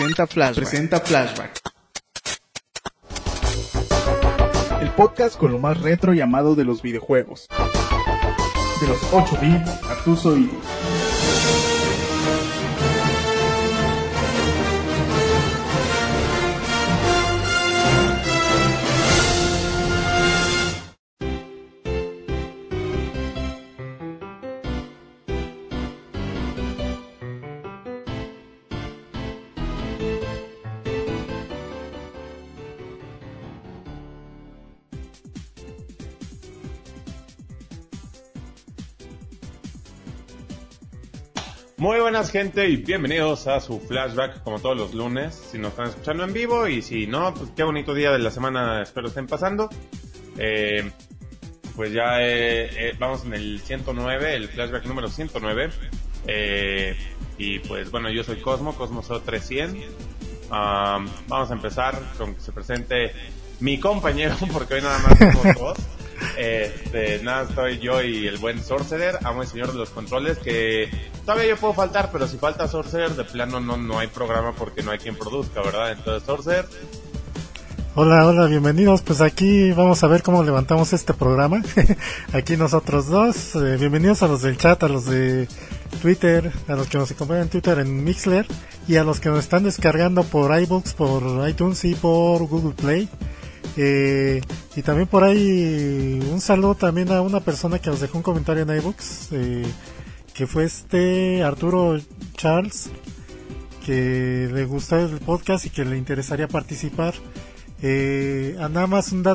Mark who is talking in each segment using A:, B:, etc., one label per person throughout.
A: Presenta Flashback. El podcast con lo más retro y amado de los videojuegos. De los 8 bits a tus oídos.
B: Muy buenas, gente, y bienvenidos a su Flashback, como todos los lunes, si nos están escuchando en vivo, y si no, pues qué bonito día de la semana espero estén pasando. Pues ya vamos en el 109, el Flashback número 109, y pues bueno, yo soy Cosmo So300. Vamos a empezar con que se presente mi compañero, porque hoy nada más somos dos. Nada, estoy yo y el buen Sorcerer, amo el señor de los controles, que todavía yo puedo faltar, pero si falta Sorcerer, de plano no hay programa porque no hay quien produzca, ¿verdad? Entonces, Sorcerer.
C: Hola, bienvenidos. Pues aquí vamos a ver cómo levantamos este programa. Aquí nosotros dos. Bienvenidos a los del chat, a los de Twitter, a los que nos acompañan en Twitter, en Mixler, y a los que nos están descargando por iBooks, por iTunes y por Google Play. Y también por ahí un saludo también a una persona que nos dejó un comentario en iBooks, que fue Arturo Charles, que le gustó el podcast y que le interesaría participar. Nada más un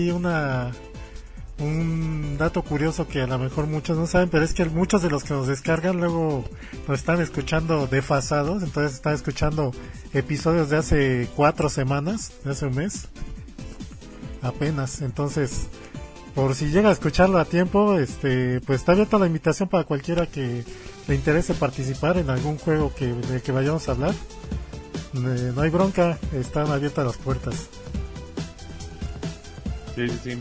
C: dato curioso que a lo mejor muchos no saben, pero es que muchos de los que nos descargan luego nos están escuchando desfasados, entonces están escuchando episodios de hace 4 semanas, de hace un mes apenas. Entonces, por si llega a escucharlo a tiempo, pues está abierta la invitación para cualquiera que le interese participar en algún juego del que vayamos a hablar. No hay bronca, están abiertas las puertas.
B: Sí.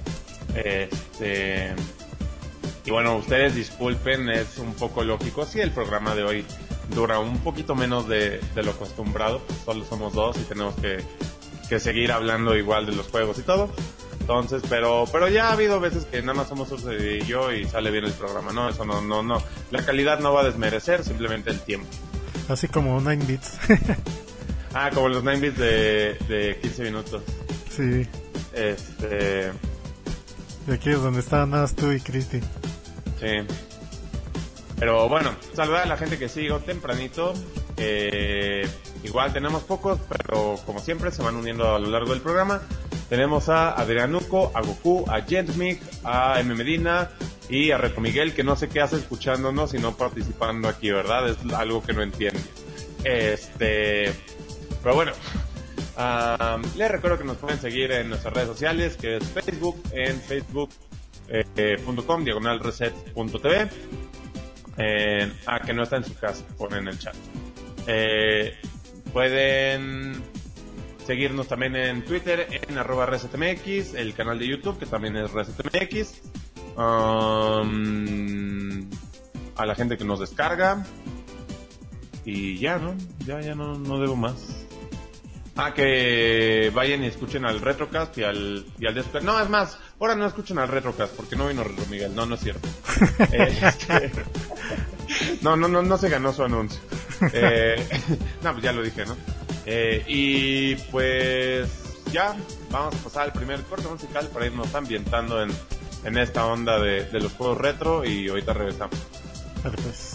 B: Y bueno, ustedes disculpen, es un poco lógico. Sí, el programa de hoy dura un poquito menos de lo acostumbrado, pues solo somos dos y tenemos que seguir hablando igual de los juegos y todo. Entonces, pero ya ha habido veces que nada más somos Sorcerer y yo y sale bien el programa, ¿no? Eso no. La calidad no va a desmerecer, simplemente el tiempo.
C: Así como 9 bits.
B: Como los 9 bits de 15 minutos.
C: Sí. Y aquí es donde estaban nada más tú y Cristi.
B: Sí. Pero bueno, saludar a la gente que sigo tempranito. Igual tenemos pocos, pero como siempre se van uniendo a lo largo del programa. Tenemos a Adrianuco, a Goku, a Gentmic, a M. Medina y a Reto Miguel, que no sé qué hace escuchándonos y no participando aquí, ¿verdad? Es algo que no entiende. Pero bueno, les recuerdo que nos pueden seguir en nuestras redes sociales, que es Facebook, en facebook.com/reset.tv. Que no está en su casa, ponen en el chat. Pueden seguirnos también en Twitter en @resetmx, el canal de YouTube que también es resetmx. A la gente que nos descarga y ya, ¿no? Ya no debo más. Que vayan y escuchen al Retrocast y al Despertar. No, es más, ahora no escuchen al Retrocast porque no vino Reto Miguel. No es cierto. No se ganó su anuncio. Pues ya lo dije, ¿no? Y pues ya vamos a pasar al primer corte musical para irnos ambientando en esta onda de los juegos retro, y ahorita regresamos.
C: Vale, pues.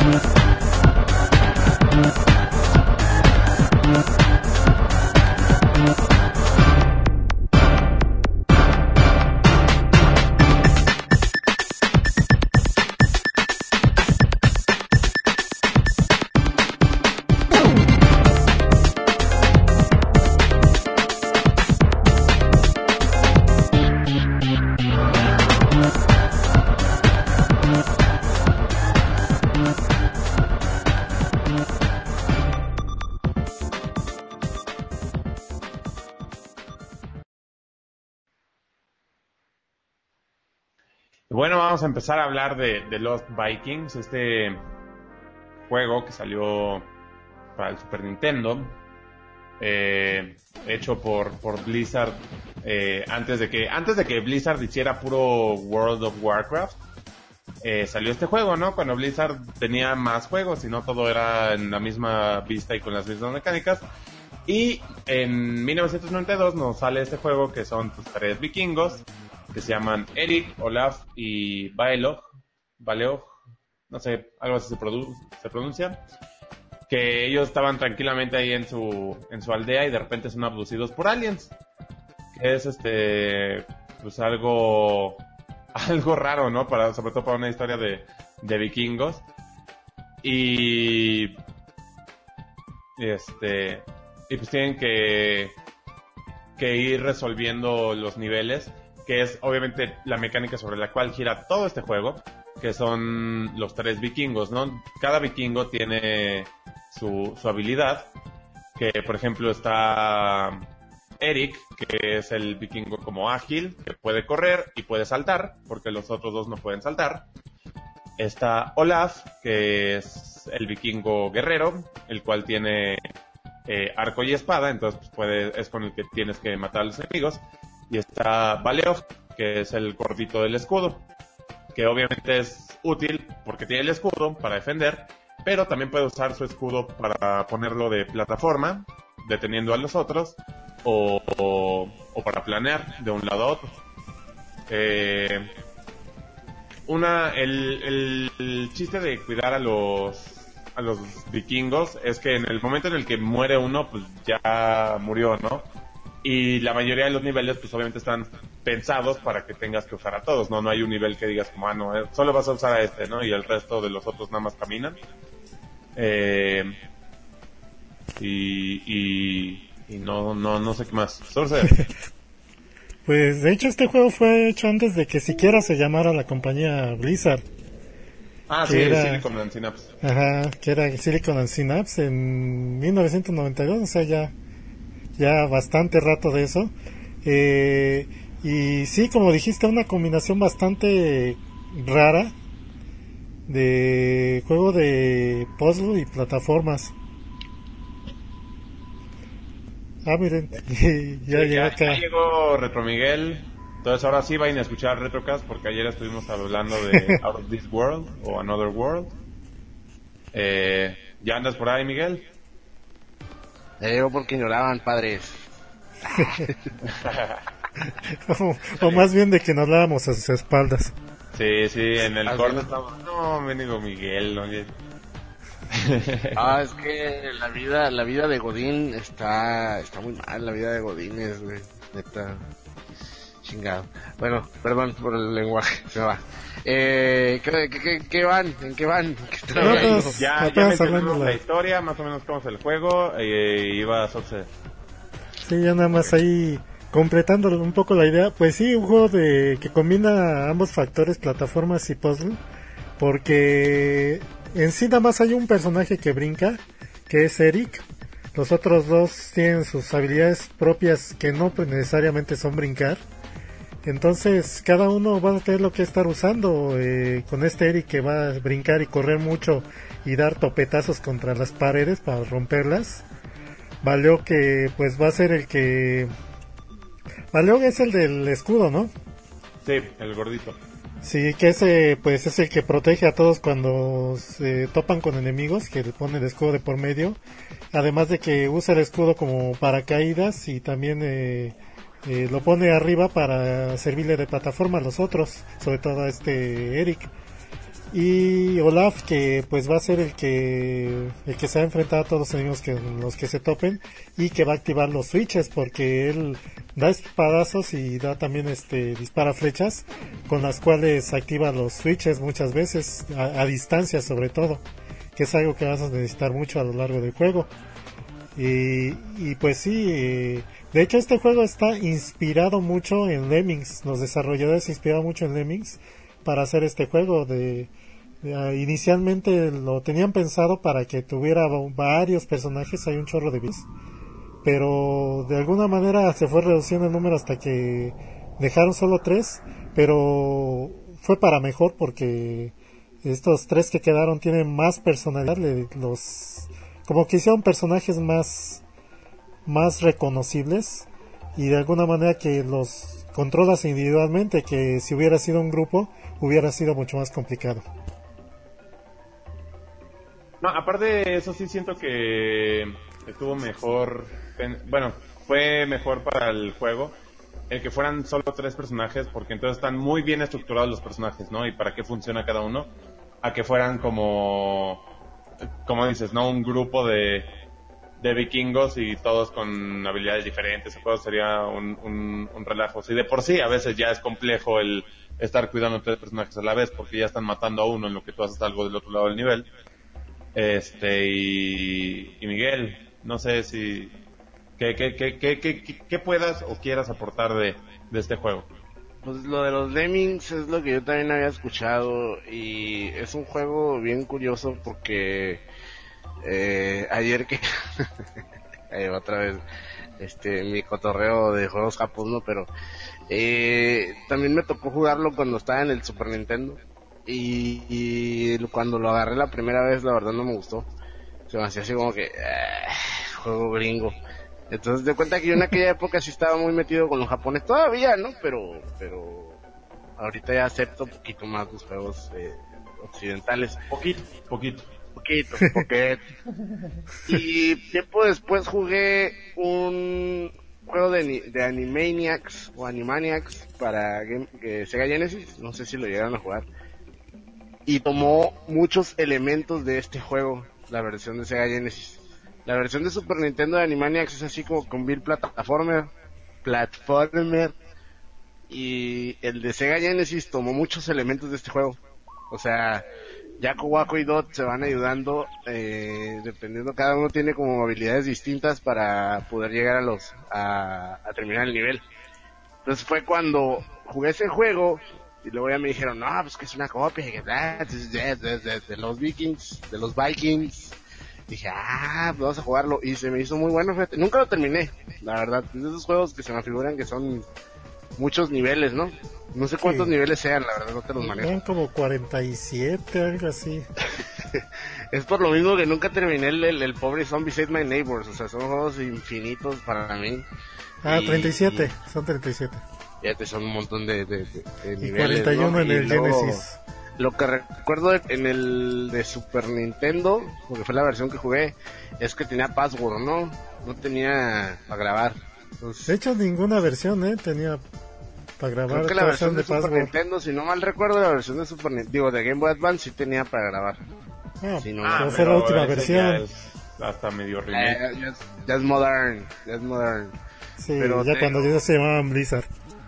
B: Bueno, vamos a empezar a hablar de Lost Vikings, este juego que salió para el Super Nintendo, hecho por Blizzard, antes de que Blizzard hiciera puro World of Warcraft. Salió este juego, ¿no? Cuando Blizzard tenía más juegos y no todo era en la misma vista y con las mismas mecánicas. Y en 1992 nos sale este juego que son pues, 3 vikingos que se llaman Eric, Olaf y Baleog, no sé, algo así se pronuncia, que ellos estaban tranquilamente ahí en su aldea y de repente son abducidos por aliens, que es pues algo raro, ¿no? Sobre todo para una historia de vikingos. Y pues tienen que ir resolviendo los niveles, que es obviamente la mecánica sobre la cual gira todo este juego, que son los 3 vikingos, ¿no? Cada vikingo tiene su habilidad, que por ejemplo está Eric, que es el vikingo como ágil, que puede correr y puede saltar, porque los otros 2 no pueden saltar. Está Olaf, que es el vikingo guerrero, el cual tiene arco y espada, entonces pues, es con el que tienes que matar a los enemigos. Y está Baleog, que es el gordito del escudo, que obviamente es útil porque tiene el escudo para defender, pero también puede usar su escudo para ponerlo de plataforma, deteniendo a los otros, o para planear de un lado a otro. El chiste de cuidar a los vikingos es que en el momento en el que muere uno, pues ya murió, ¿no? Y la mayoría de los niveles, pues obviamente están pensados para que tengas que usar a todos, ¿no? No hay un nivel que digas como, no, solo vas a usar a este, ¿no? Y el resto de los otros nada más caminan. Y no sé qué más. Sorcerer.
C: Pues de hecho este juego fue hecho antes de que siquiera se llamara la compañía Blizzard.
B: Sí, Silicon and Synapse.
C: Ajá, que era Silicon and Synapse en 1992, o sea, ya bastante rato de eso. Y sí, como dijiste, una combinación bastante rara de juego de puzzle y plataformas. Miren, ya
B: llegó Retro Miguel. Entonces ahora sí vayan a escuchar Retrocast, porque ayer estuvimos hablando de Out of This World o Another World. ¿Ya andas por ahí, Miguel?
D: Porque ignoraban, padres.
C: o más bien de que nos dábamos a sus espaldas.
B: Sí, en el corte estamos. No, me digo Miguel, no.
D: Es que la vida de Godín está muy mal, la vida de Godín es, güey, neta, chingado. Bueno, perdón por el lenguaje, se va. ¿Qué van? ¿En qué van?
B: Ya me entendimos la historia, más o menos cómo es el juego, iba a suceder.
C: Sí, ya nada más ahí completando un poco la idea. Pues sí, un juego que combina ambos factores, plataformas y puzzle, porque en sí nada más hay un personaje que brinca, que es Eric. Los otros 2 tienen sus habilidades propias que no pues, necesariamente son brincar. Entonces cada uno va a tener lo que estar usando. Con este Eric que va a brincar y correr mucho y dar topetazos contra las paredes para romperlas. Baleog que pues va a ser Baleog es el del escudo, ¿no?
B: Sí, el gordito.
C: Sí, que ese pues es el que protege a todos cuando se topan con enemigos, que le pone el escudo de por medio. Además de que usa el escudo como paracaídas y también lo pone arriba para servirle de plataforma a los otros, sobre todo a Eric. Y Olaf, que pues va a ser el que se va a enfrentar a todos los enemigos los que se topen, y que va a activar los switches, porque él da espadazos y da también dispara flechas con las cuales activa los switches muchas veces a distancia, sobre todo, que es algo que vas a necesitar mucho a lo largo del juego. Y pues sí, de hecho este juego está inspirado mucho en Lemmings. Los desarrolladores se inspiraron mucho en Lemmings para hacer este juego. Inicialmente lo tenían pensado para que tuviera varios personajes, hay un chorro de bits, pero de alguna manera se fue reduciendo el número hasta que dejaron solo 3, pero fue para mejor, porque estos 3 que quedaron tienen más personalidad, como que hicieron personajes más reconocibles, y de alguna manera que los controlas individualmente, que si hubiera sido un grupo hubiera sido mucho más complicado.
B: No, aparte de eso, sí siento que estuvo mejor. Bueno, fue mejor para el juego el que fueran solo 3 personajes, porque entonces están muy bien estructurados los personajes, ¿no? Y para qué funciona cada uno, a que fueran como dices, ¿no? Un grupo de vikingos y todos con habilidades diferentes. El juego sería un relajo. Si de por sí a veces ya es complejo el estar cuidando 3 personajes a la vez, porque ya están matando a uno en lo que tú haces algo del otro lado del nivel. Y Miguel, no sé si ¿qué puedas o quieras aportar de este juego?
D: Pues lo de los Lemmings es lo que yo también había escuchado, y es un juego bien curioso porque ayer que otra vez mi cotorreo de juegos japoneses, ¿no? Pero también me tocó jugarlo cuando estaba en el Super Nintendo, y cuando lo agarré la primera vez, la verdad no me gustó. Se me hacía así como que juego gringo. Entonces de cuenta que yo en aquella época sí estaba muy metido con los japoneses todavía, ¿no? Pero ahorita ya acepto un poquito más los juegos occidentales.
B: Poquito.
D: Y tiempo después jugué un juego de Animaniacs o Animaniacs para Sega Genesis, no sé si lo llegaron a jugar, y tomó muchos elementos de este juego, la versión de Sega Genesis. La versión de Super Nintendo de Animaniacs es así como con Bill platformer, y el de Sega Genesis tomó muchos elementos de este juego. O sea, Jaco, Waco y Dot se van ayudando, dependiendo, cada uno tiene como habilidades distintas para poder llegar a terminar el nivel. Entonces fue cuando jugué ese juego, y luego ya me dijeron, no, pues que es una copia de los Vikings. Dije, pues vamos a jugarlo, y se me hizo muy bueno, fíjate. Nunca lo terminé, la verdad. Es de esos juegos que se me figuran que son muchos niveles, ¿no? No sé cuántos niveles sean, la verdad no te los manejo.
C: Son como 47, algo así.
D: Es por lo mismo que nunca terminé el pobre Zombie Save My Neighbors. O sea, son juegos infinitos para mí.
C: 37, son 37.
D: Fíjate, son un montón de
C: y
D: niveles,
C: 41, ¿no? En el
D: luego,
C: Genesis.
D: Lo que recuerdo en el de Super Nintendo, porque fue la versión que jugué, es que tenía password, ¿no? No tenía para grabar. Entonces,
C: de hecho, ninguna versión tenía para grabar.
D: Creo que la versión de Super Nintendo, si no mal recuerdo, la versión de de Game Boy Advance sí tenía para grabar.
C: Pero fue la última versión.
B: Hasta medio remake.
D: Ya es modern.
C: Sí, pero ya cuando ya se llamaban Blizzard.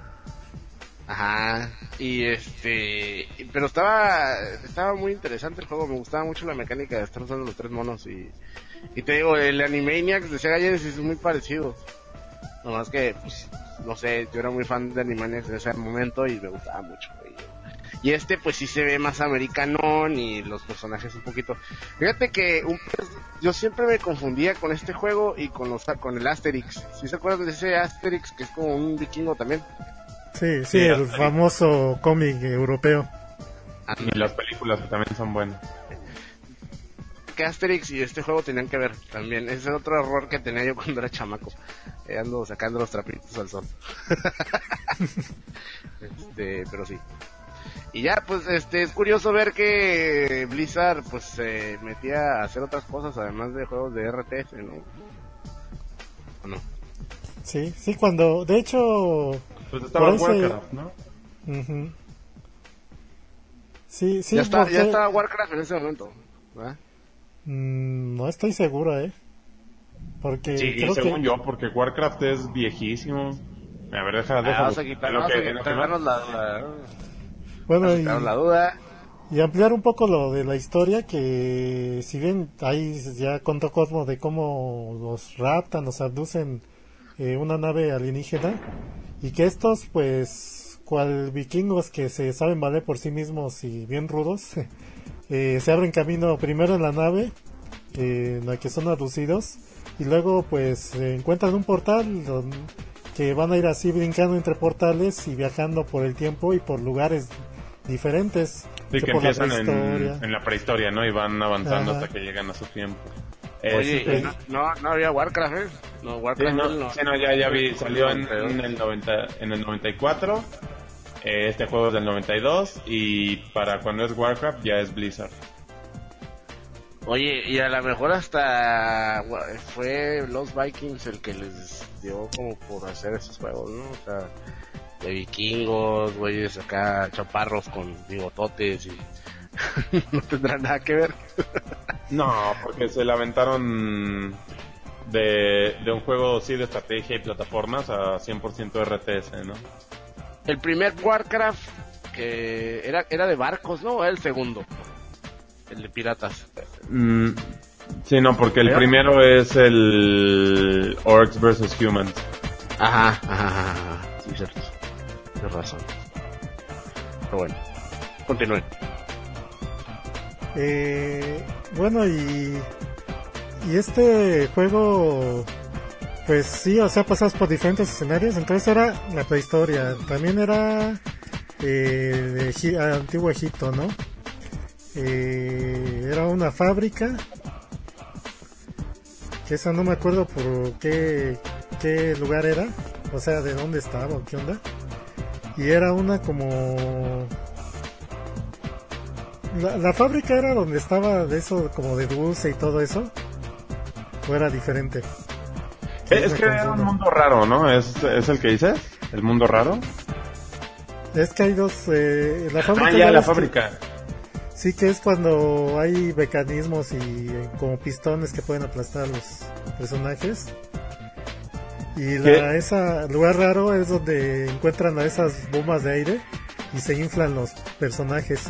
D: Ajá, pero estaba muy interesante el juego, me gustaba mucho la mecánica de estar usando los 3 monos, y te digo, el Animaniacs de Sega Genesis es muy parecido, nomás que, pues, no sé, yo era muy fan de Animaniacs en ese momento y me gustaba mucho, y pues sí se ve más americanón, y los personajes un poquito, fíjate que yo siempre me confundía con este juego y con el Asterix. ¿Sí se acuerdan de ese Asterix que es como un vikingo también?
C: Sí, el famoso cómic europeo.
B: Y las películas que también son buenas.
D: Que Asterix y este juego tenían que ver también. Ese es otro error que tenía yo cuando era chamaco. Ando sacando los trapitos al sol. Pero sí. Y ya, pues, es curioso ver que Blizzard, pues, se metía a hacer otras cosas además de juegos de RTS, ¿no? ¿O no?
C: Sí, cuando, de hecho...
B: Pues estaba Warcraft, ¿no?
C: Uh-huh. Sí,
D: Ya
C: porque...
D: está Warcraft en ese momento, ¿verdad?
C: No estoy seguro, porque
B: Sí,
C: creo
B: según
C: que...
B: yo, porque Warcraft es viejísimo. A ver, deja.
D: Vamos a quitarnos
C: Bueno,
D: la duda.
C: y ampliar un poco lo de la historia, que si bien ahí ya contó Cosmo de cómo los raptan, los abducen una nave alienígena, y que estos, pues, cual vikingos que se saben valer por sí mismos y bien rudos, se abren camino primero en la nave, en la que son abducidos, y luego pues encuentran un portal que van a ir así brincando entre portales y viajando por el tiempo y por lugares diferentes.
B: Sí, que
C: por la
B: empiezan
C: prehistoria.
B: en la prehistoria, ¿no? Y van avanzando
C: Ajá.
B: hasta que llegan a su tiempo.
D: Oye, no había Warcraft, ¿eh? No, Warcraft
B: ya vi, salió en el 94. Este juego es del 92 y para cuando es Warcraft ya es Blizzard.
D: Oye, y a lo mejor hasta fue los Vikings el que les dio como por hacer esos juegos, ¿no? O sea, de vikingos, güeyes acá, chaparros con bigototes y no tendrá nada que ver.
B: No, porque se lamentaron de un juego sí de estrategia y plataformas a 100% RTS, ¿no?
D: El primer Warcraft que era de barcos, ¿no? El segundo, el de piratas.
B: Sí, no, porque el primero es el Orcs vs Humans.
D: Ajá. Sí, cierto. Tienes razón. Pero bueno, continúen.
C: Bueno, y este juego, pues sí, o sea, pasas por diferentes escenarios. Entonces era la prehistoria, también era antiguo Egipto, ¿no? Era una fábrica, que esa no me acuerdo por qué lugar era, o sea, de dónde estaba o qué onda. Y era una como... La fábrica era donde estaba de eso, como de dulce y todo eso, o era diferente.
B: Es que era un mundo raro, ¿no? ¿Es el que dices? ¿El mundo raro?
C: Es que hay dos... la fábrica...
B: La fábrica.
C: Sí, que es cuando hay mecanismos y como pistones que pueden aplastar a los personajes. Y ese lugar raro es donde encuentran a esas bombas de aire y se inflan los personajes.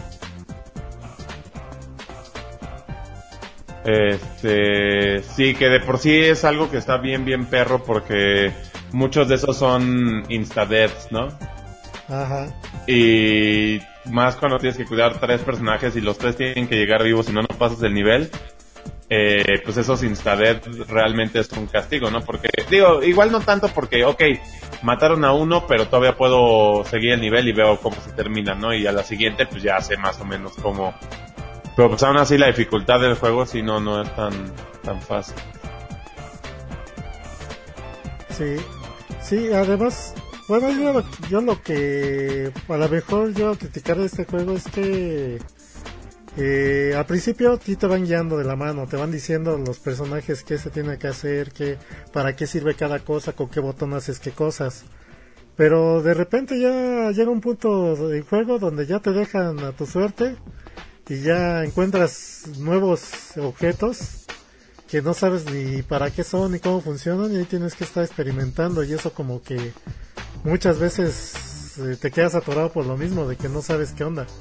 B: Sí, que de por sí es algo que está bien perro porque muchos de esos son insta-deaths, ¿no?
C: Ajá.
B: Y más cuando tienes que cuidar 3 personajes y los 3 tienen que llegar vivos, si no pasas el nivel, pues esos insta-death realmente es un castigo, ¿no? Porque, digo, igual no tanto porque, mataron a uno, pero todavía puedo seguir el nivel y veo cómo se termina, ¿no? Y a la siguiente, pues ya sé más o menos cómo... Pero pues aún así la dificultad del juego sí no es tan fácil.
C: Sí, además, bueno, yo lo que a lo mejor yo criticar de este juego es que al principio ti te van guiando de la mano, te van diciendo los personajes qué se tiene que hacer, para qué sirve cada cosa, con qué botón haces qué cosas. Pero de repente ya llega un punto del juego donde ya te dejan a tu suerte y ya encuentras nuevos objetos que no sabes ni para qué son ni cómo funcionan, y ahí tienes que estar experimentando, y eso como que muchas veces te quedas atorado por lo mismo de que no sabes qué onda.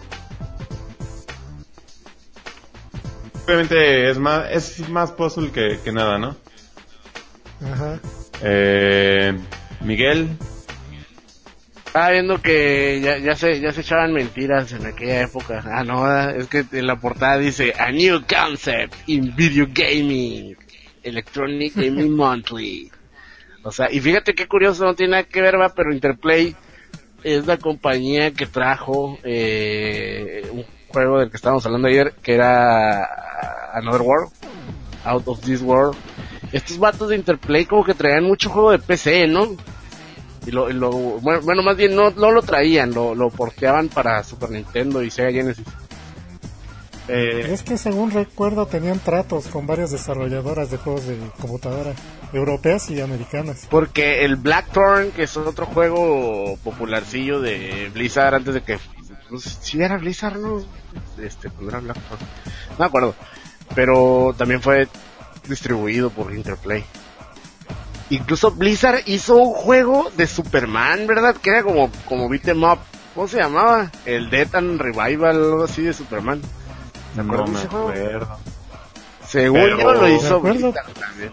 B: Obviamente es más puzzle que nada, ¿no?
C: Ajá.
B: Miguel.
D: Estaba viendo que ya se echaban mentiras en aquella época. No, es que en la portada dice A New Concept in Video Gaming, Electronic Gaming Monthly. O sea, y fíjate qué curioso, no tiene nada que ver, pero Interplay es la compañía que trajo un juego del que estábamos hablando ayer, que era Another World, Out of This World. Estos vatos de Interplay como que traían mucho juego de PC, ¿no? Y bueno, más bien no lo traían, lo porteaban para Super Nintendo y Sega Genesis.
C: Es que según recuerdo tenían tratos con varias desarrolladoras de juegos de computadora, europeas y americanas.
D: Porque el Blackthorn, que es otro juego popularcillo de Blizzard antes de que pues si era Blizzard, ¿no? Cuando era Blackthorn. No me acuerdo. Pero también fue distribuido por Interplay. Incluso Blizzard hizo un juego de Superman, ¿verdad? Que era como beat 'em up. ¿Cómo se llamaba? El Death and Revival, algo así de Superman. ¿Se acuerdan de ese juego?
B: Acuerdo.
D: Según yo lo hizo
C: Blizzard
D: también.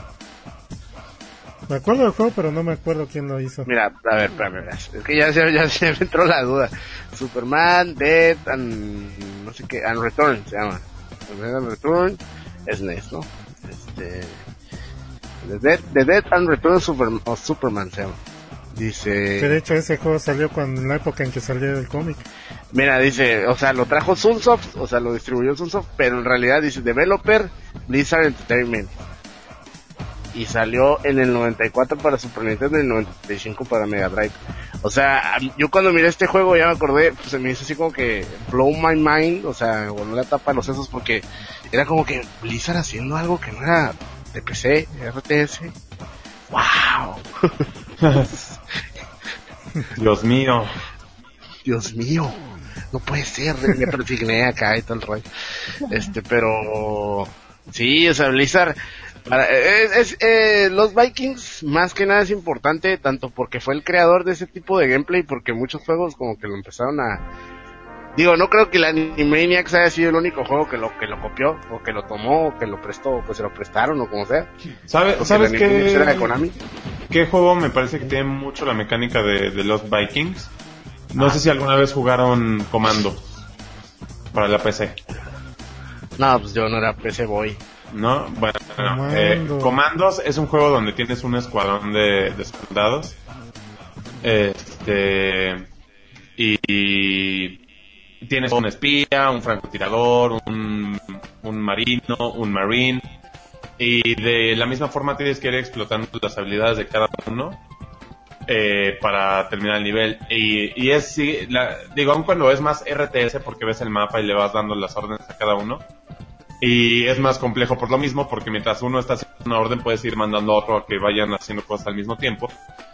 C: Me acuerdo del juego, pero no me acuerdo quién lo hizo.
D: Mira, a ver, espérame. Es que ya se me entró la duda. Superman, Death and... no sé qué, and Return se llama. Superman and Return es NES, ¿no? The Death and Return of Superman se llama. Dice...
C: Que de hecho ese juego salió en la época en que salió el cómic.
D: Mira, dice, o sea, lo trajo Sunsoft, o sea, lo distribuyó Sunsoft, pero en realidad dice Developer Blizzard Entertainment. Y salió en el 94 para Super Nintendo y en el 95 para Mega Drive. O sea, yo cuando miré este juego ya me acordé, pues se me hizo así como que blow my mind, o sea, voló la tapa de los sesos porque era como que Blizzard haciendo algo que no era de PC, de RTS. ¡Wow!
B: Dios mío.
D: Dios mío, no puede ser, me persigné acá y todo el rollo. Pero sí, o sea, Blizzard los Vikings más que nada es importante tanto porque fue el creador de ese tipo de gameplay, porque muchos juegos como que lo empezaron digo, no creo que el Animaniacs haya sido el único juego que lo copió o que lo tomó o que lo prestó o que se lo prestaron o como sea.
B: ¿Sabes qué?
D: Era de Konami.
B: ¿Qué juego me parece que tiene mucho la mecánica de los Vikings? No sé si alguna vez jugaron Commando para la PC.
D: No, pues yo no era PC boy.
B: ¿No? Bueno, Commandos es un juego donde tienes un escuadrón de soldados. Y tienes un espía, un francotirador, un marino, un marine. Y de la misma forma tienes que ir explotando las habilidades de cada uno para terminar el nivel. Y es, sí, digo, aun cuando es más RTS porque ves el mapa y le vas dando las órdenes a cada uno. Y es más complejo por lo mismo, porque mientras uno está haciendo una orden puedes ir mandando a otro a que vayan haciendo cosas al mismo tiempo.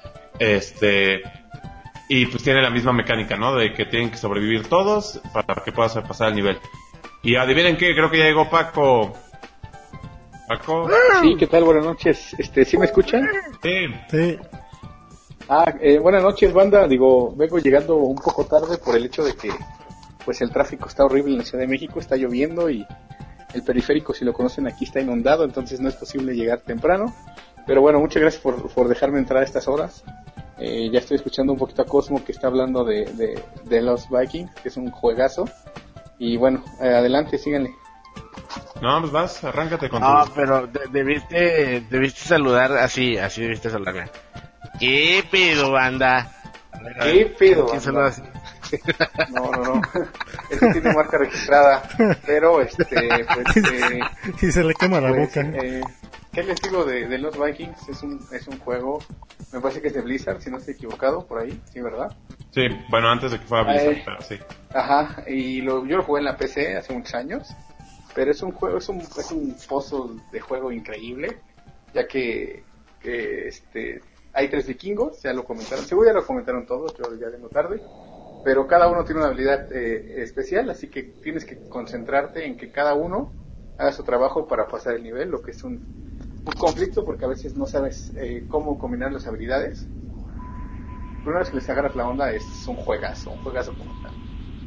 B: Y pues tiene la misma mecánica, ¿no? De que tienen que sobrevivir todos para que puedas pasar el nivel. Y adivinen qué, creo que ya llegó Paco. ¿Paco?
E: Sí, ¿qué tal? Buenas noches. ¿Sí me escuchan?
B: Sí.
E: Buenas noches, banda. Digo, vengo llegando un poco tarde por el hecho de que pues el tráfico está horrible en la Ciudad de México, está lloviendo y el periférico, si lo conocen, aquí está inundado, entonces no es posible llegar temprano. Pero bueno, muchas gracias por dejarme entrar a estas horas. Ya estoy escuchando un poquito a Cosmo que está hablando de los Vikings, que es un juegazo. Y bueno, adelante, síganle.
B: No, pues vas, arráncate con
D: No, pero debiste saludar así debiste saludarme. ¿Qué pedo, banda?
E: ¿Qué pedo,
D: ¿Quién saluda así?
E: No. Eso tiene marca registrada, pero pues
C: y se le quema la boca.
E: ¿Qué les digo de los Vikings? Es un juego, me parece que es de Blizzard, si no estoy equivocado, por ahí, sí, ¿verdad?
B: Sí, bueno, antes de que fuera Blizzard, pero sí.
E: Ajá, y yo lo jugué en la PC hace muchos años, pero es un juego, es un pozo de juego increíble, ya que hay 3 vikingos, ya lo comentaron, seguro ya lo comentaron todos, yo ya vengo tarde, pero cada uno tiene una habilidad especial, así que tienes que concentrarte en que cada uno haga su trabajo para pasar el nivel, lo que es un conflicto porque a veces no sabes cómo combinar las habilidades. Pero una vez que les agarras la onda es un juegazo como tal.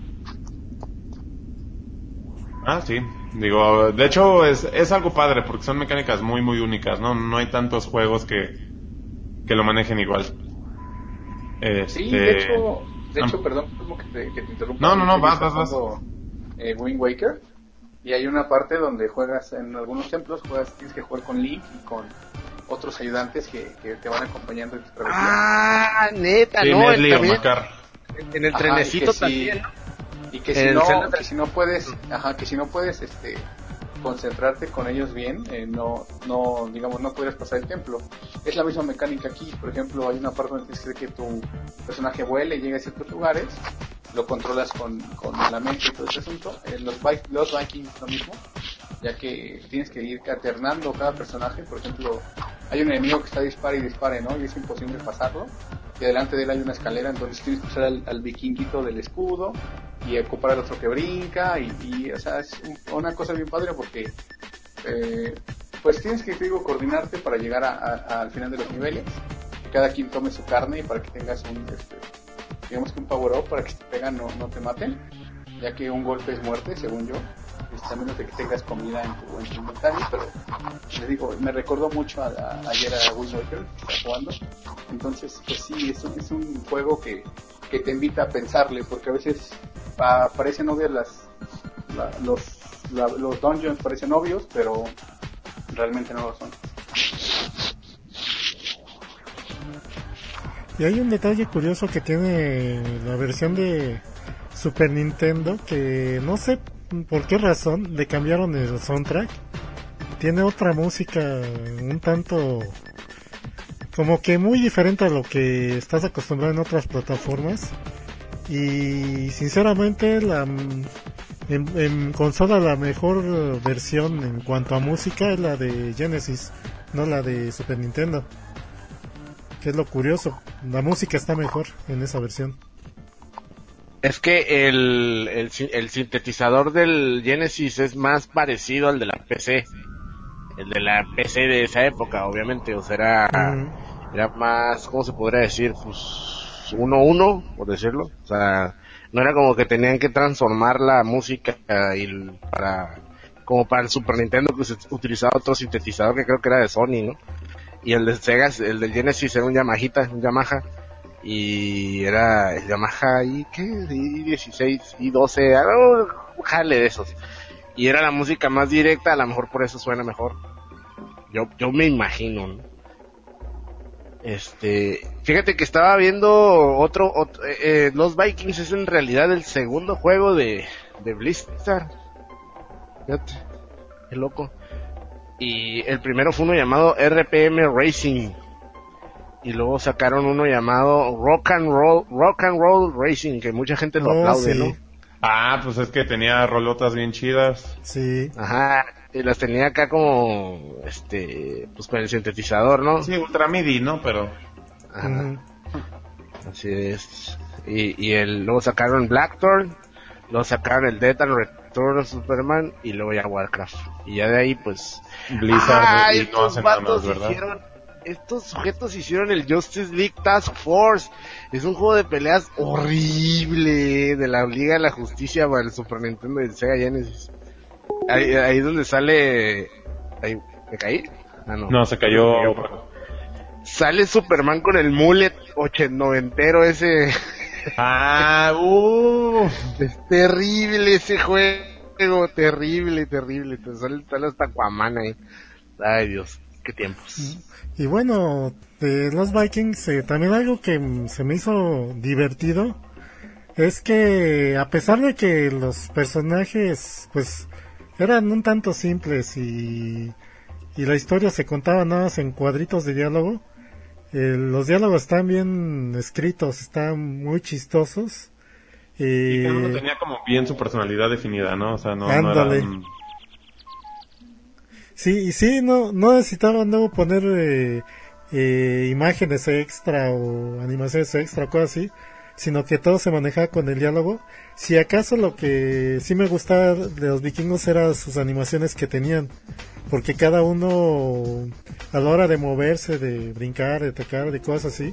B: Sí, digo, de hecho es algo padre porque son mecánicas muy muy únicas, no hay tantos juegos que lo manejen igual.
E: Sí, de hecho, perdón que te interrumpa.
B: No, vas.
E: Wind Waker, y hay una parte donde juegas en algunos templos, tienes que jugar con Link y con otros ayudantes que te van acompañando en tu travesía.
D: Neta,
B: sí,
D: no,
B: también
D: en el trenecito también, ¿no?
E: Y que si no puedes concentrarte con ellos bien, no puedes pasar el templo. Es la misma mecánica aquí. Por ejemplo, hay una parte donde tienes que hacer que tu personaje vuele y llegue a ciertos lugares, lo controlas con la mente y todo ese asunto. Los Vikings lo mismo, ya que tienes que ir alternando cada personaje. Por ejemplo, hay un enemigo que está dispare y dispare, ¿no? Y es imposible pasarlo. y delante de él hay una escalera, entonces tienes que usar al vikinguito del escudo y ocupar al otro que brinca y o sea, es una cosa bien padre porque pues tienes que, te digo, coordinarte para llegar al final de los niveles, que cada quien tome su carne y para que tengas digamos que un power up para que si te pegan no te maten, ya que un golpe es muerte, según yo, a menos de que tengas comida en tu inventario, pero les digo, me recordó mucho ayer a Wind Waker, que está jugando, entonces pues sí, es un juego que te invita a pensarle, porque a veces parecen obvias los dungeons parecen obvios, pero realmente no lo son.
C: Y hay un detalle curioso que tiene la versión de Super Nintendo, que no sé por qué razón le cambiaron el soundtrack. Tiene otra música un tanto como que muy diferente a lo que estás acostumbrado en otras plataformas. Y sinceramente en consola la mejor versión en cuanto a música es la de Genesis, no la de Super Nintendo. Que es lo curioso, la música está mejor en esa versión.
D: Es que el sintetizador del Genesis es más parecido al de la PC. El de la PC de esa época, obviamente, o sea, era más, ¿cómo se podría decir? Pues 1-1, por decirlo. O sea, no era como que tenían que transformar la música como para el Super Nintendo, que se utilizaba otro sintetizador que creo que era de Sony, ¿no? Y el de Sega, el del Genesis era un Yamaha, y era el Yamaha i16, i12, algo, jale de esos. Y era la música más directa, a lo mejor por eso suena mejor. Yo me imagino, ¿no? Fíjate que estaba viendo otro Los Vikings es en realidad el segundo juego de Blizzard. Fíjate, qué loco. Y el primero fue uno llamado RPM Racing. Y luego sacaron uno llamado Rock and Roll Racing, que mucha gente lo aplaude, sí, ¿no?
B: Ah, pues es que tenía rolotas bien chidas.
C: Sí.
D: Ajá, y las tenía acá como, pues con el sintetizador, ¿no?
B: Sí, Ultra MIDI, ¿no? Pero...
D: Ajá. Así es. Y luego sacaron Blackthorn, luego sacaron el Death and Return of Superman, y luego ya Warcraft. Y ya de ahí, pues...
B: Blizzard y no hacen nada más, ¿verdad?
D: Estos sujetos hicieron el Justice League Task Force. Es un juego de peleas horrible de la Liga de la Justicia para el Super Nintendo y el Sega Genesis. Ahí es donde sale... ¿Me caí? Ah, no.
B: No, se cayó.
D: Sale Superman con el mullet noventero ese. Es terrible ese juego. Terrible. Te sale hasta Aquaman ahí. Ay, Dios. Qué tiempos.
C: Y bueno, de los Vikings, también algo que se me hizo divertido es que a pesar de que los personajes pues eran un tanto simples y la historia se contaba nada más en cuadritos de diálogo, los diálogos están bien escritos, están muy chistosos.
B: Y cada uno tenía como bien su personalidad definida, ¿no? O sea, no
C: ándale.
B: era...
C: Sí, no necesitaban luego poner imágenes extra o animaciones extra o cosas así, sino que todo se manejaba con el diálogo. Si acaso lo que sí me gustaba de los vikingos eran sus animaciones que tenían, porque cada uno a la hora de moverse, de brincar, de atacar, de cosas así,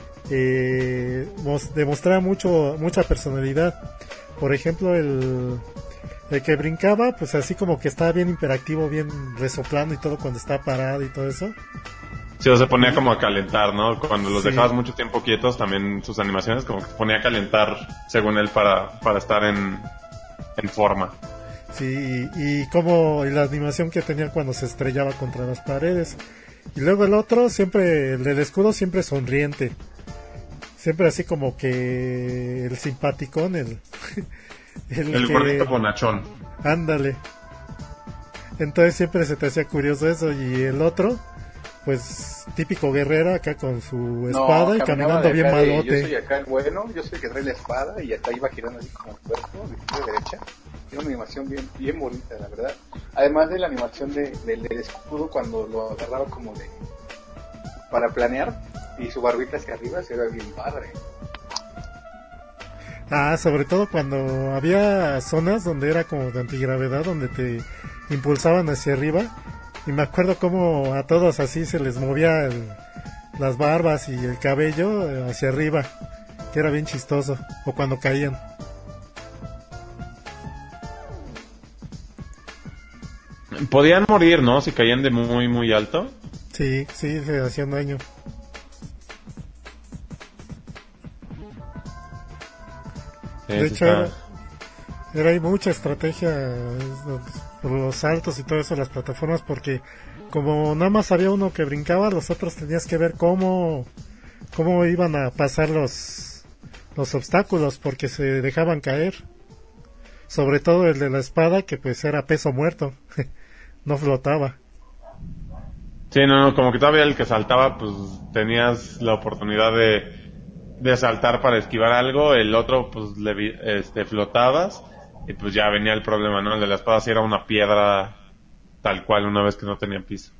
C: demostraba mucha personalidad. Por ejemplo, el que brincaba, pues así como que estaba bien hiperactivo, bien resoplando y todo cuando estaba parado y todo eso.
B: Sí, o se ponía como a calentar, ¿no? Cuando los dejabas mucho tiempo quietos, también sus animaciones como que se ponía a calentar, según él, para estar en forma.
C: Sí, y la animación que tenía cuando se estrellaba contra las paredes. Y luego el otro, siempre, el del escudo, siempre sonriente. Siempre así como que el simpaticón, el
B: gordito bonachón.
C: Ándale. Entonces siempre se te hacía curioso eso. Y el otro, pues típico guerrero acá con su espada y caminando bien malote.
E: Yo soy acá el bueno, yo soy el que trae la espada y hasta iba girando así como el cuerpo, de izquierda a derecha. Tiene una animación bien bonita, la verdad. Además de la animación del escudo cuando lo agarraba como para planear, y su barbita hacia arriba se ve bien padre.
C: Sobre todo cuando había zonas donde era como de antigravedad, donde te impulsaban hacia arriba, y me acuerdo como a todos así se les movía las barbas y el cabello hacia arriba, que era bien chistoso, o cuando caían.
B: Podían morir, ¿no? Si caían de muy, muy alto.
C: Sí, se hacían daño. De hecho, era hay mucha estrategia por los saltos y todo eso, las plataformas, porque como nada más había uno que brincaba, los otros tenías que ver cómo iban a pasar los obstáculos, porque se dejaban caer. Sobre todo el de la espada, que pues era peso muerto, no flotaba.
B: Sí, no, como que todavía el que saltaba, pues tenías la oportunidad de saltar para esquivar algo, el otro pues flotabas y pues ya venía el problema, ¿no? El de la espada sí era una piedra tal cual una vez que no tenía piso.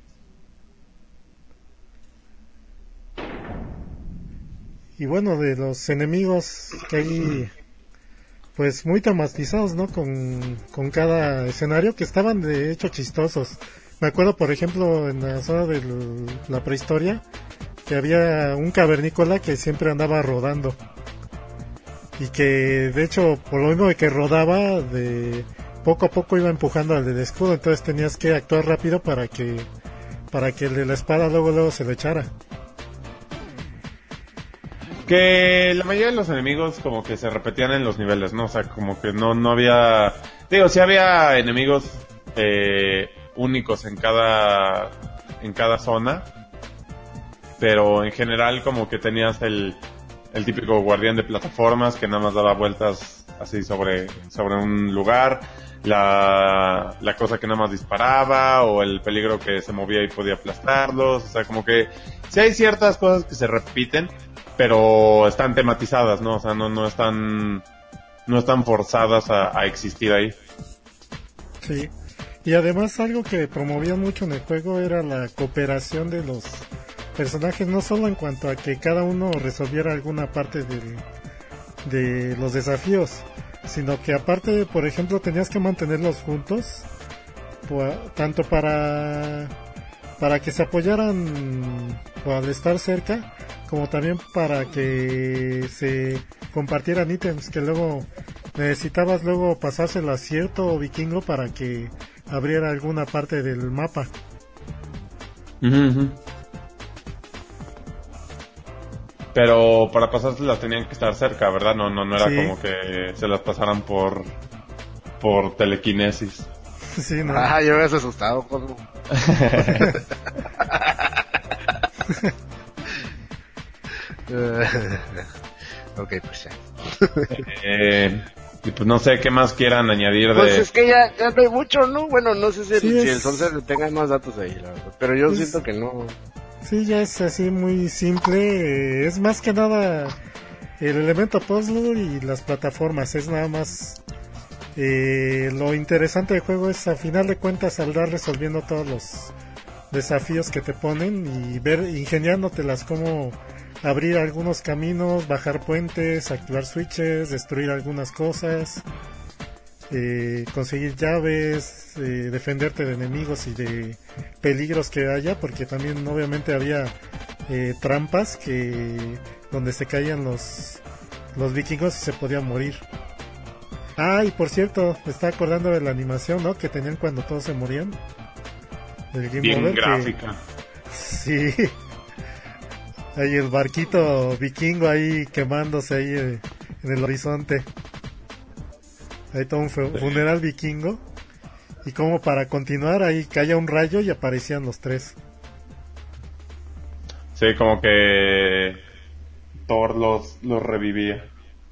C: Y bueno, de los enemigos que hay, pues muy tematizados, ¿no? Con cada escenario, que estaban de hecho chistosos. Me acuerdo, por ejemplo, en la zona de la prehistoria, que había un cavernícola que siempre andaba rodando. Y que, de hecho, por lo mismo de que rodaba, de poco a poco iba empujando al del escudo. Entonces tenías que actuar rápido para que el de la espada luego se lo echara.
B: Que la mayoría de los enemigos como que se repetían en los niveles, ¿no? O sea, como que no había... Digo, sí había enemigos únicos en cada zona, pero en general como que tenías el típico guardián de plataformas que nada más daba vueltas así sobre un lugar, la cosa que nada más disparaba, o el peligro que se movía y podía aplastarlos. O sea, como que sí hay ciertas cosas que se repiten, pero están tematizadas, ¿no? O sea, no están forzadas a existir ahí.
C: Sí. Y además algo que promovían mucho en el juego era la cooperación de los personajes, no solo en cuanto a que cada uno resolviera alguna parte de los desafíos, sino que aparte, por ejemplo, tenías que mantenerlos juntos, tanto para que se apoyaran al estar cerca, como también para que se compartieran ítems, que luego necesitabas pasárselo a cierto vikingo para que abriera alguna parte del mapa.
B: Uh-huh. Pero para pasárselas tenían que estar cerca, ¿verdad? No era
C: sí.
B: Como que se las pasaran por telequinesis.
C: Sí, no.
D: Yo me había asustado, Cosmo. Ok, pues ya.
B: Y pues no sé qué más quieran añadir
D: pues es que ya no hay mucho, ¿no? Bueno, no sé si el Sorcerer tenga más datos ahí, la verdad. Pero yo siento que no.
C: Sí, ya es así muy simple. Es más que nada el elemento puzzle y las plataformas. Es nada más lo interesante del juego es, a final de cuentas, andar resolviendo todos los desafíos que te ponen y ver, ingeniándotelas, cómo abrir algunos caminos, bajar puentes, activar switches, destruir algunas cosas, conseguir llaves, defenderte de enemigos y de peligros que haya, porque también obviamente había trampas donde se caían los vikingos y se podían morir. Y por cierto, me estaba acordando de la animación, ¿no?, que tenían cuando todos se morían. Del Game
B: bien
C: Over,
B: gráfica.
C: Sí. Ahí el barquito vikingo ahí quemándose ahí en el horizonte. Ahí todo un funeral vikingo. Y como para continuar, ahí caía un rayo y aparecían los tres.
B: Sí, como que Thor los revivía.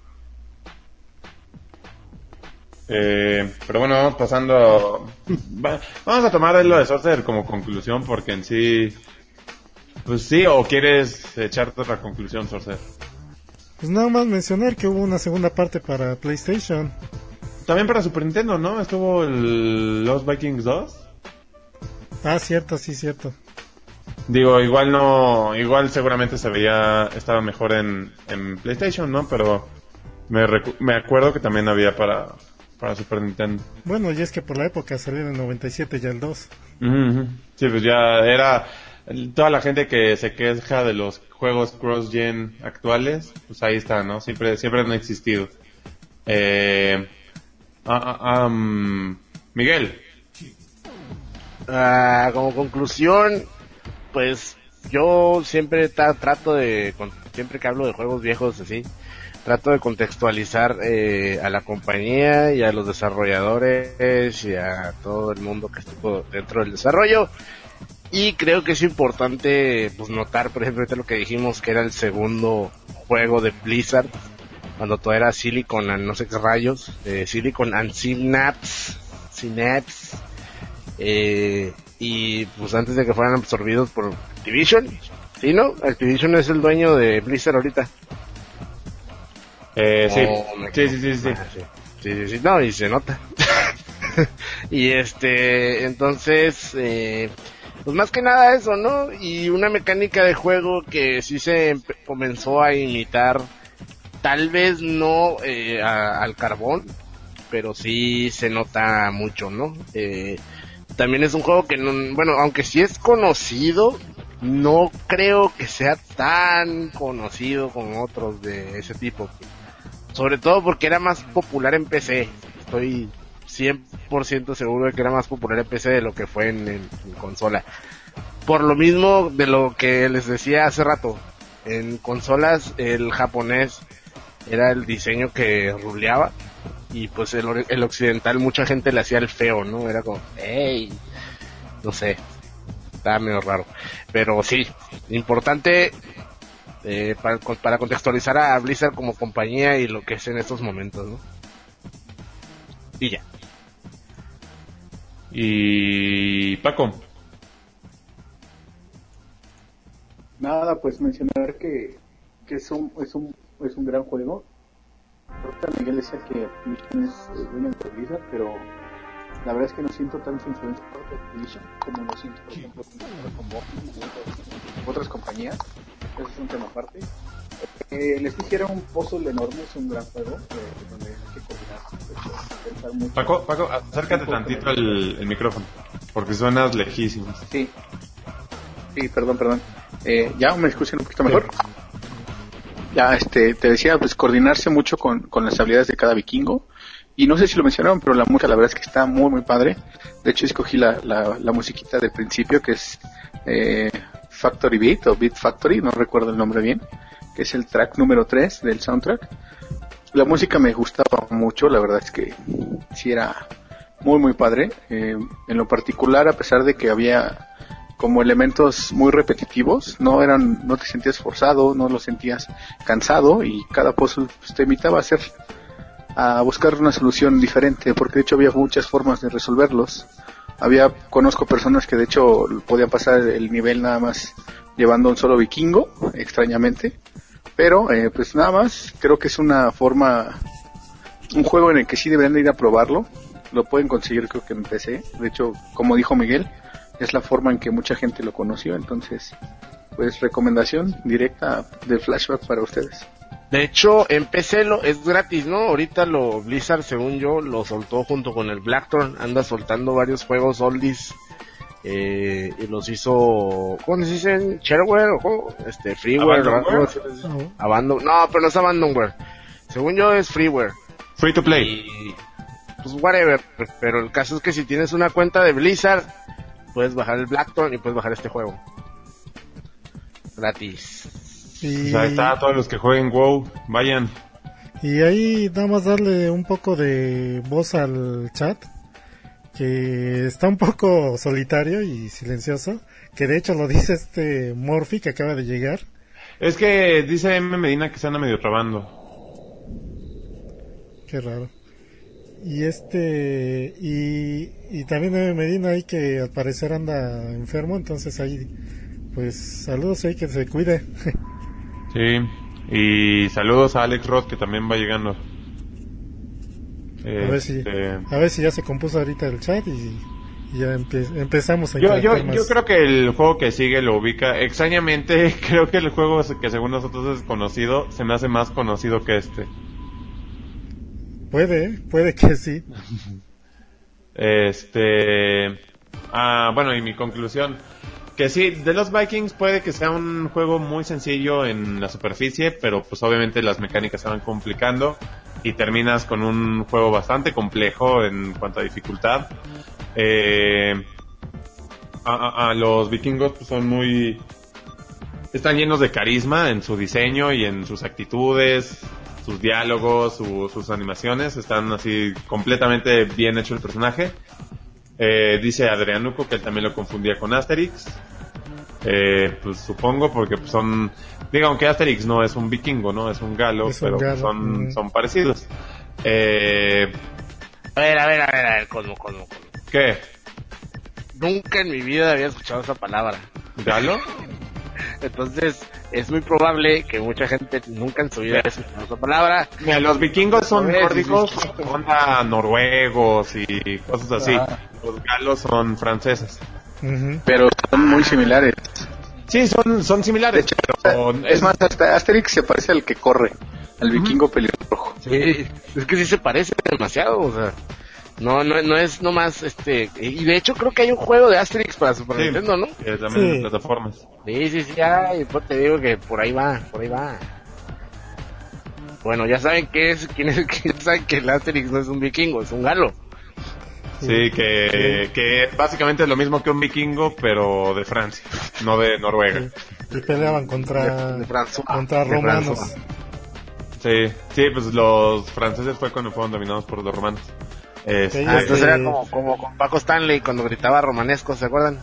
B: Pero bueno, pasando... Vamos a tomar lo de Sorcerer como conclusión, porque en sí... Pues sí, ¿o quieres echarte otra conclusión, Sorcerer?
C: Pues nada más mencionar que hubo una segunda parte para PlayStation.
B: También para Super Nintendo, ¿no? Estuvo el Lost Vikings 2.
C: Cierto, sí, cierto.
B: Digo, igual seguramente estaba mejor en PlayStation, ¿no? Pero me acuerdo que también había para Super Nintendo.
C: Bueno, y es que por la época salió en el 97 ya el 2.
B: Ujú. Sí, pues ya era toda la gente que se queja de los juegos cross-gen actuales, pues ahí está, ¿no? Siempre han existido. Miguel.
D: Como conclusión, pues yo siempre siempre que hablo de juegos viejos así, trato de contextualizar a la compañía y a los desarrolladores y a todo el mundo que estuvo dentro del desarrollo. Y creo que es importante pues notar, por ejemplo, ahorita lo que dijimos, que era el segundo juego de Blizzard, cuando todo era Silicon and no sé qué rayos, Silicon and Synapse, y pues antes de que fueran absorbidos por Activision. ¿Sí, no? Activision es el dueño de Blizzard ahorita.
B: Sí.
D: No, y se nota. Y entonces, pues más que nada eso, ¿no? Y una mecánica de juego que sí se comenzó a imitar, tal vez no al carbón, pero sí se nota mucho, ¿no? También es un juego que, bueno, aunque sí es conocido, no creo que sea tan conocido como otros de ese tipo. Sobre todo porque era más popular en PC. Estoy 100% seguro de que era más popular en PC de lo que fue en consola. Por lo mismo de lo que les decía hace rato, en consolas el japonés era el diseño que ruleaba, y pues el occidental mucha gente le hacía el feo, ¿no? Era como, hey, no sé, estaba medio raro. Pero sí, importante para contextualizar a Blizzard como compañía y lo que es en estos momentos, ¿no? Y ya.
B: Y Paco.
E: Nada, pues mencionar que es un gran juego. Ahorita Miguel decía que Activision es dueño de Blizzard, pero la verdad es que no siento tanta influencia por Activision como lo siento, por ejemplo, con otras compañías. Ese es un tema aparte. Les dije, era un puzzle enorme, es un gran juego donde hay que coordinar, pensar mucho.
B: Paco, acércate tantito al micrófono, porque suenas lejísimo.
E: Sí, perdón. ¿Ya me escuchan un poquito mejor? Ya, te decía, pues coordinarse mucho con las habilidades de cada vikingo. Y no sé si lo mencionaron, pero la música, la verdad es que está muy, muy padre. De hecho, escogí la musiquita del principio, que es Factory Beat o Beat Factory, no recuerdo el nombre bien, que es el track número 3 del soundtrack. La música me gustaba mucho, la verdad es que sí era muy, muy padre. En lo particular, a pesar de que había como elementos muy repetitivos, no te sentías forzado, no lo sentías cansado, y cada puzzle pues, te invitaba a buscar una solución diferente, porque de hecho había muchas formas de resolverlos. Conozco personas que de hecho podían pasar el nivel nada más llevando un solo vikingo, extrañamente, pero pues nada más, creo que es un juego en el que sí deberían de ir a probarlo. Lo pueden conseguir creo que en PC, de hecho, como dijo Miguel, es la forma en que mucha gente lo conoció, entonces pues recomendación directa de Flashback para ustedes.
D: De hecho, en PC es gratis, ¿no? Ahorita Blizzard, según yo, lo soltó junto con el Blackthorn. Anda soltando varios juegos oldies. Y los hizo, ¿cómo se dice? ¿Shareware o freeware? No, pero no es abandonware. Según yo es freeware.
B: Free to play.
D: Y, pues whatever. Pero el caso es que si tienes una cuenta de Blizzard, puedes bajar el Blackthorn y puedes bajar este juego. Gratis.
C: Y...
B: O sea, ahí está, todos los que jueguen WoW, vayan.
C: Y ahí nada más darle un poco de voz al chat, que está un poco solitario y silencioso, que de hecho lo dice Morphy, que acaba de llegar.
B: Es que dice M. Medina que se anda medio trabando.
C: Qué raro. Y y también M. Medina ahí, que al parecer anda enfermo, entonces ahí pues saludos ahí, que se cuide.
B: Sí, y saludos a Alex Roth, que también va llegando.
C: A ver si ya se compuso ahorita el chat y ya empezamos a
B: Yo
C: interactuar más.
B: creo que el juego que sigue lo ubica. Extrañamente, creo que el juego que según nosotros es conocido, se me hace más conocido que este.
C: Puede que sí.
B: Bueno, y mi conclusión, que sí, The Lost Vikings puede que sea un juego muy sencillo en la superficie, pero pues obviamente las mecánicas se van complicando y terminas con un juego bastante complejo en cuanto a dificultad. Los vikingos pues son están llenos de carisma en su diseño y en sus actitudes, sus diálogos, sus animaciones, están así completamente bien hecho el personaje. Dice Adrianuco que él también lo confundía con Asterix. Pues supongo porque pues diga, aunque Asterix no es un vikingo, no es un galo, pero son parecidos.
D: A ver, Cosmo.
B: ¿Qué?
D: Nunca en mi vida había escuchado esa palabra.
B: ¿Galo?
D: Entonces, es muy probable que mucha gente nunca en su vida haya escuchado esa palabra.
B: Mira, los vikingos son nórdicos, onda noruegos y cosas así. Los galos son franceses.
C: Uh-huh.
E: Pero son muy similares.
B: Sí, son similares.
E: De hecho, es más, hasta Asterix se parece al que corre, al vikingo pelirrojo.
D: Sí, es que sí se parece demasiado, o sea. No es nomás y de hecho creo que hay un juego de Asterix para Super Nintendo, ¿no?
B: También en plataformas.
D: Sí, y pues te digo que por ahí va. Bueno, ya saben quién saben que el Asterix no es un vikingo, es un galo.
B: Sí, que básicamente es lo mismo que un vikingo, pero de Francia, no de Noruega.
C: Y peleaban contra romanos.
B: Sí, pues los franceses fue cuando fueron dominados por los romanos.
D: Entonces era como con Paco Stanley cuando gritaba romanescos, ¿se acuerdan?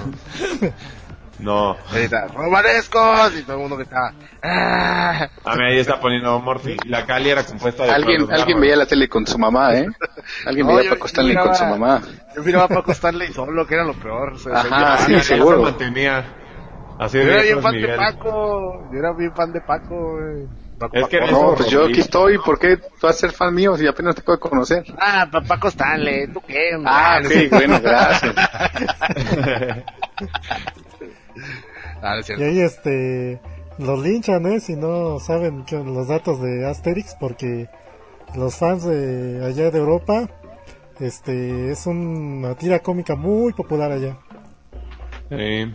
B: No.
D: Gritaba, ¡romanescos! Y todo el mundo gritaba, ¡ah!
B: A mí ahí está poniendo Morphy. La Cali era compuesta de...
E: Alguien veía la tele con su mamá, ¿eh? Alguien veía a Paco Stanley con su mamá.
D: Yo miraba a Paco Stanley solo, que era lo peor.
E: Ajá, sí, seguro.
B: Se mantenía así de...
D: Yo era bien fan de Paco. Yo era bien fan de Paco,
B: Es que
E: no, pues yo aquí estoy, ¿por qué tú vas a ser fan mío si apenas te puedo conocer?
D: Paco Stanley, ¿tú qué?
E: Ok, bueno, gracias.
C: Y ahí los linchan, si no saben los datos de Asterix, porque los fans de allá de Europa, es una tira cómica muy popular allá.
B: Sí.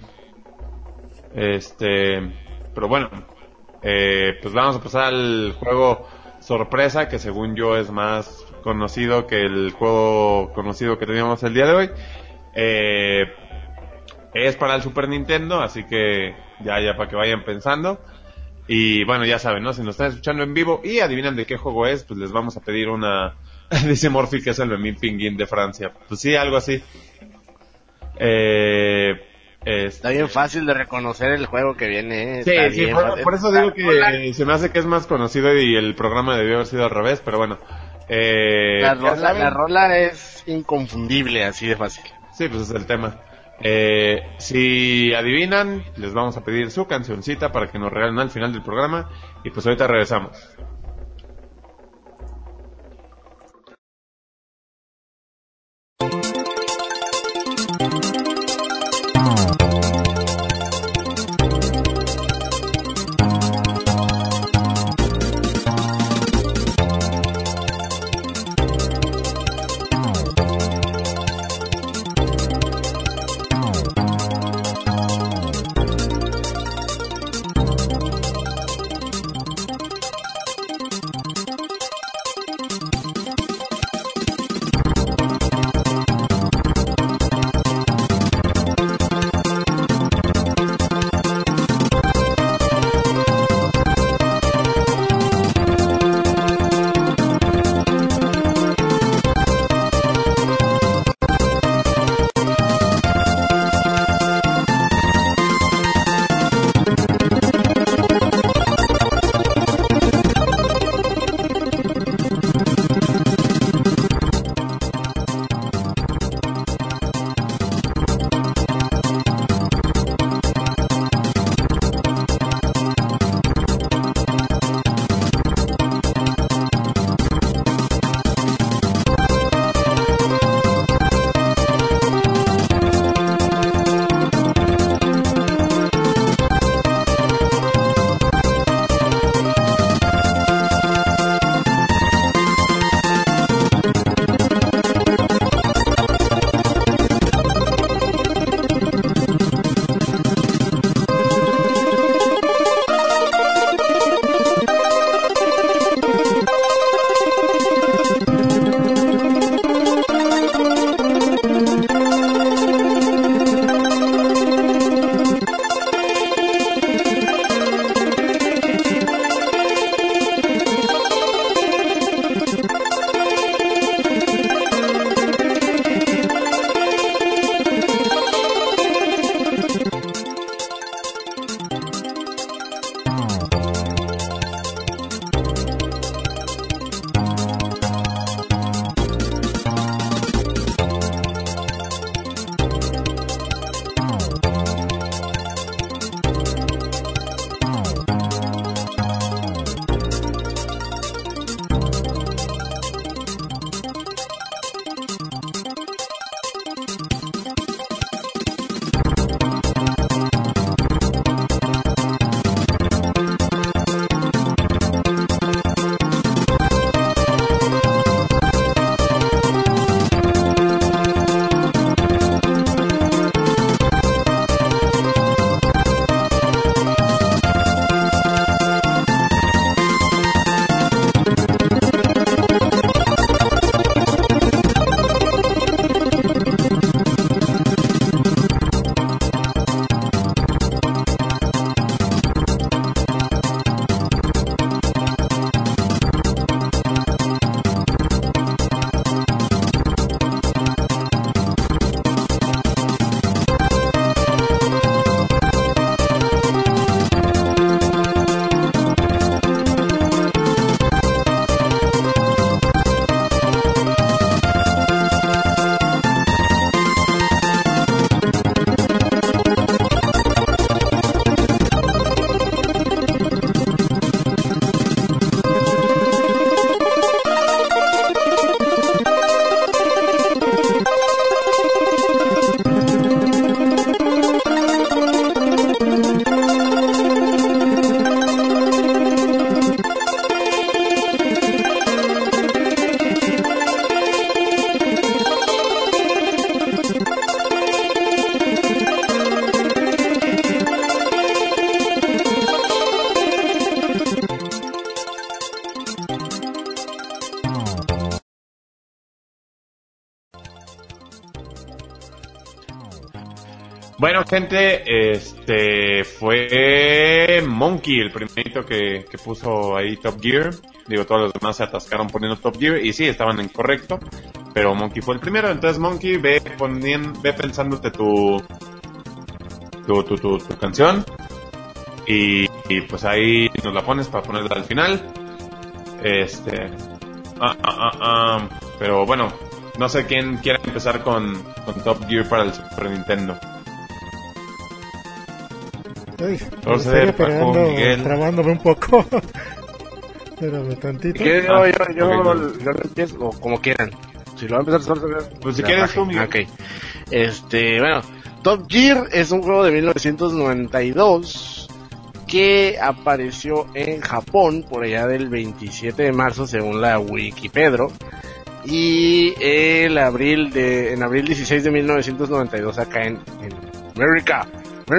B: Pero bueno, pues vamos a pasar al juego sorpresa, que según yo es más conocido que el juego conocido que teníamos el día de hoy. Es para el Super Nintendo, así que ya para que vayan pensando. Y bueno, ya saben, ¿no? Si nos están escuchando en vivo y adivinan de qué juego es, pues les vamos a pedir una... Dice Morphy que es el Memín Pinguín de Francia. Pues sí, algo así.
D: Está bien fácil de reconocer el juego que viene.
B: Sí, por eso digo que se me hace que es más conocido y el programa debió haber sido al revés, pero bueno.
D: La rola es inconfundible, así de fácil.
B: Sí, pues es el tema. Si adivinan, les vamos a pedir su cancioncita para que nos regalen al final del programa. Y pues ahorita regresamos. Bueno, gente, fue Monkey el primerito que puso ahí Top Gear. Digo, todos los demás se atascaron poniendo Top Gear y sí, estaban incorrecto, pero Monkey fue el primero. Entonces, Monkey, ve pensándote tu canción y pues ahí nos la pones para ponerla al final. Pero bueno, no sé quién quiere empezar con Top Gear para el Super Nintendo.
C: Uy, me estoy trabándome un poco. Espérame tantito.
D: Yo lo empiezo, o como quieran. Si lo va a empezar solo,
B: pues si quieres tú, Miguel.
D: Ok. Bueno, Top Gear es un juego de 1992 que apareció en Japón por allá del 27 de marzo según la Wikipedia, y en abril 16 de 1992 acá en América.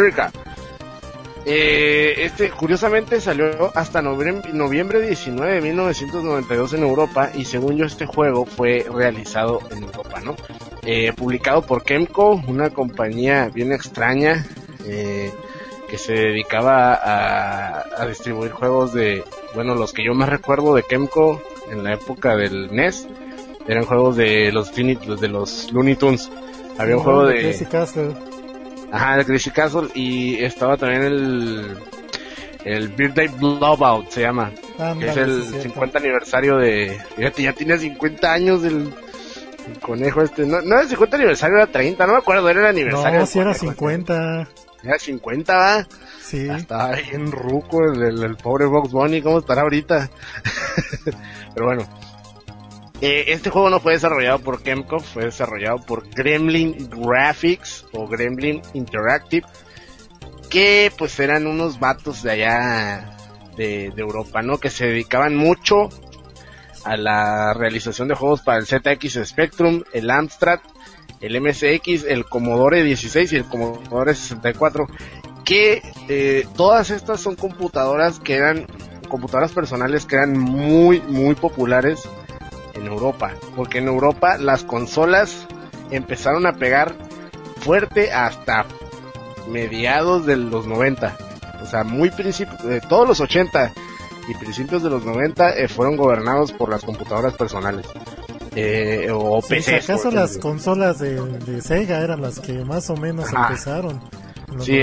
D: Curiosamente salió hasta noviembre 19 de 1992 en Europa, y según yo este juego fue realizado en Europa, ¿no? Publicado por Kemco, una compañía bien extraña que se dedicaba a distribuir juegos los que yo más recuerdo de Kemco en la época del NES eran juegos de los Looney Tunes. Había un juego de
C: Crazy Castle.
D: Ajá, de Crazy Castle, y estaba también el Birthday Blowout se llama, que es el 50 aniversario de... Fíjate, ya tiene 50 años el conejo no era el 50 aniversario, era 30, no me acuerdo, era el aniversario.
C: No, sí era 50.
D: Era 50, ¿va?
C: Sí.
D: Estaba bien ruco el pobre Bugs Bunny, ¿cómo estará ahorita? Pero bueno. Este juego no fue desarrollado por Kemco, fue desarrollado por Gremlin Graphics o Gremlin Interactive, que pues eran unos vatos de allá de Europa, ¿no? Que se dedicaban mucho a la realización de juegos para el ZX Spectrum, el Amstrad, el MSX, el Commodore 16 y el Commodore 64, que todas estas son computadoras personales que eran muy, muy populares en Europa, porque en Europa las consolas empezaron a pegar fuerte hasta mediados de los 90, o sea, todos los 80 y principios de los 90 fueron gobernados por las computadoras personales, o
C: PCs. Si acaso las consolas de Sega eran las que más o menos empezaron.
D: Sí,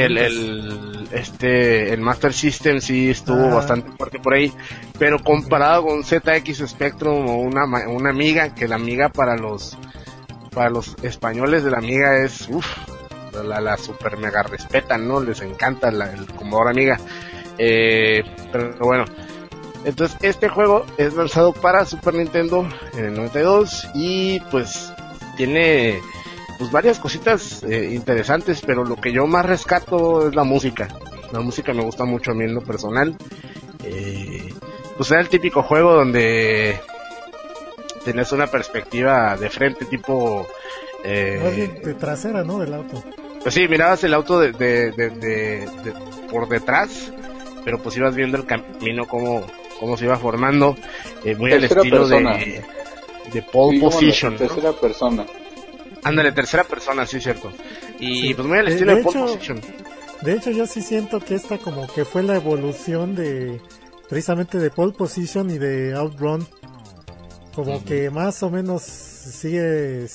D: el Master System sí estuvo bastante fuerte por ahí, pero comparado con ZX Spectrum o una Amiga, que la Amiga para los españoles de la Amiga es la super mega respetan, ¿no? Les encanta el Commodore Amiga, pero bueno. Entonces este juego es lanzado para Super Nintendo en el 92 y pues tiene pues varias cositas interesantes, pero lo que yo más rescato es la música. La música me gusta mucho a mí en lo personal. Pues era el típico juego donde tenés una perspectiva de frente, tipo
C: de trasera, ¿no? Del auto.
D: Pues sí, mirabas el auto de por detrás, pero pues ibas viendo el camino cómo se iba formando, muy al estilo de Pole Position, ¿no?
E: Tercera persona.
D: Ándale, tercera persona, sí, cierto. Y sí, pues muy al estilo de Pole Position.
C: De hecho, yo sí siento que esta como que fue la evolución precisamente de Pole Position y de Outrun. Como que más o menos sigue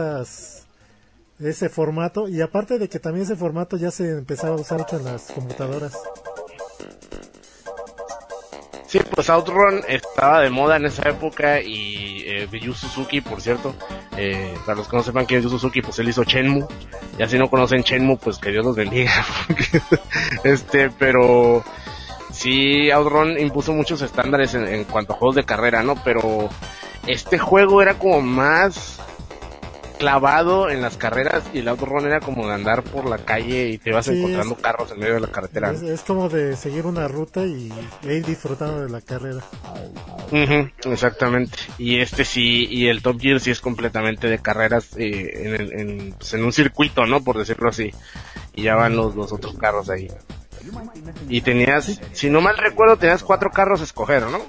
C: ese formato, y aparte de que también ese formato ya se empezaba a usar mucho en las computadoras.
D: Sí, pues Outrun estaba de moda en esa época, y Yu Suzuki, por cierto, para los que no sepan quién es Yu Suzuki, pues él hizo Shenmue. Ya si no conocen Shenmue, pues que Dios los bendiga. Pero sí, Outrun impuso muchos estándares en cuanto a juegos de carrera, ¿no? Pero este juego era como más clavado en las carreras, y el Outrun era como de andar por la calle y te vas encontrando carros en medio de la carretera.
C: Es como de seguir una ruta y ir disfrutando de la carrera.
D: Exactamente. Y y el Top Gear sí es completamente de carreras, en un circuito, ¿no? Por decirlo así. Y ya van los otros carros ahí. Y tenías, si no mal recuerdo, tenías 4 carros a escoger, ¿no?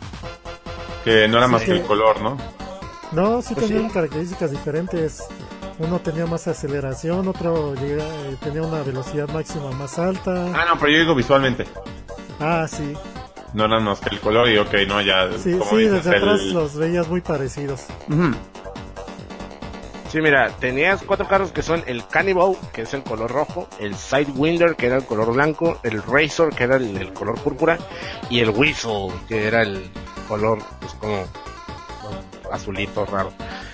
B: Que no era más que el color, ¿no?
C: No, sí tenían características diferentes. Uno tenía más aceleración, otro tenía una velocidad máxima más alta.
B: Ah, no, pero yo digo visualmente.
C: Ah, sí.
B: No nada más que el color y ok, no, ya...
C: Sí,
B: como
C: sí,
B: dices,
C: desde atrás los veías muy parecidos.
B: Ujú.
D: Sí, mira, tenías 4 carros que son el Cannibal, que es el color rojo, el Sidewinder, que era el color blanco, el Razor, que era el color púrpura, y el Whistle, que era el color, pues como azulito raro.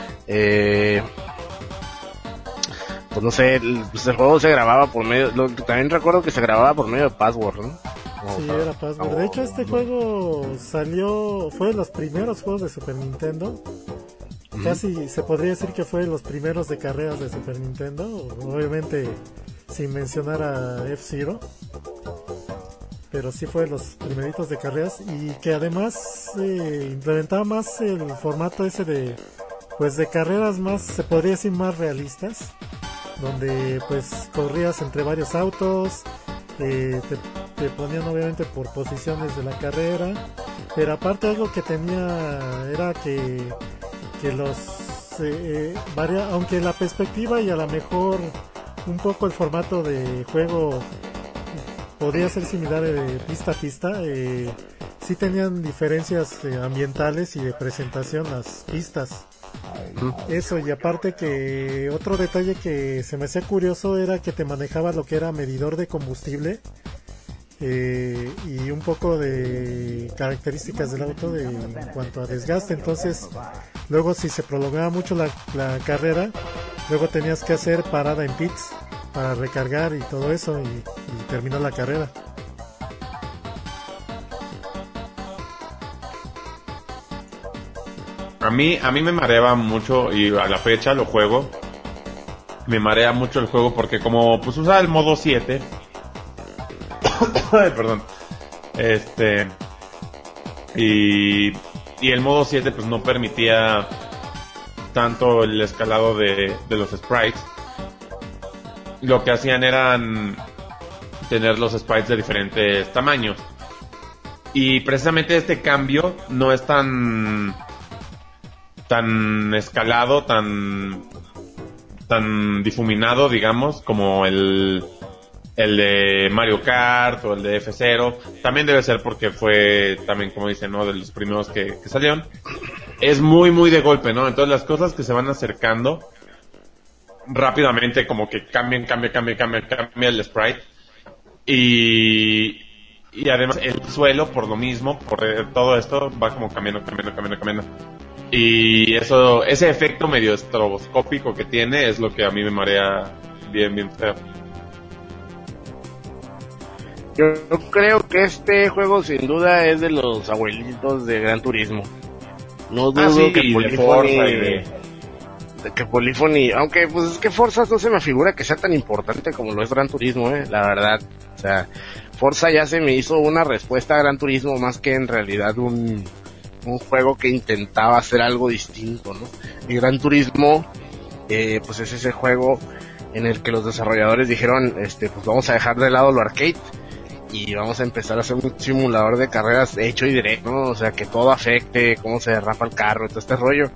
D: Pues no sé, pues el juego se grababa por medio, también recuerdo que se grababa por medio de password, ¿no?
C: Sí, era password. De hecho, este juego fue de los primeros juegos de Super Nintendo. Casi se podría decir que fue de los primeros de carreras de Super Nintendo, obviamente sin mencionar a F-Zero, pero sí fue de los primeritos de carreras, y que además implementaba más el formato ese de carreras más, se podría decir, más realistas, donde pues corrías entre varios autos, te ponían obviamente por posiciones de la carrera, pero aparte algo que tenía era que los aunque la perspectiva y a lo mejor un poco el formato de juego podría ser similar de pista a pista, sí tenían diferencias ambientales y de presentación las pistas. Eso, y aparte que otro detalle que se me hacía curioso era que te manejaba lo que era medidor de combustible, y un poco de características del auto en cuanto a desgaste. Entonces luego si se prolongaba mucho la carrera, luego tenías que hacer parada en pits para recargar y todo eso, y terminar la carrera.
B: A mí me mareaba mucho, y a la fecha lo juego. Me marea mucho el juego porque como pues usa el modo 7. Ay, perdón. Y el modo 7 pues no permitía tanto el escalado de los sprites. Lo que hacían eran tener los sprites de diferentes tamaños. Y precisamente este cambio no es tan escalado, tan difuminado, digamos, como el de Mario Kart o el de F-Zero. También debe ser porque fue también, como dicen, ¿no?, de los primeros que salieron. Es muy muy de golpe, ¿no? Entonces las cosas que se van acercando rápidamente como que cambia el sprite. Y además el suelo, por lo mismo, por todo esto, va como cambiando. Y ese efecto medio estroboscópico que tiene es lo que a mí me marea bien feo.
D: Yo creo que este juego sin duda es de los abuelitos de Gran Turismo. No dudo
B: sí,
D: que
B: Polyphony,
D: aunque pues es que Forza no se me figura que sea tan importante como lo es Gran Turismo, la verdad. O sea, Forza ya se me hizo una respuesta a Gran Turismo más que en realidad un juego que intentaba hacer algo distinto, ¿no? Y Gran Turismo, pues es ese juego en el que los desarrolladores dijeron, pues vamos a dejar de lado lo arcade y vamos a empezar a hacer un simulador de carreras hecho y directo, ¿no? O sea, que todo afecte, cómo se derrapa el carro, todo este rollo.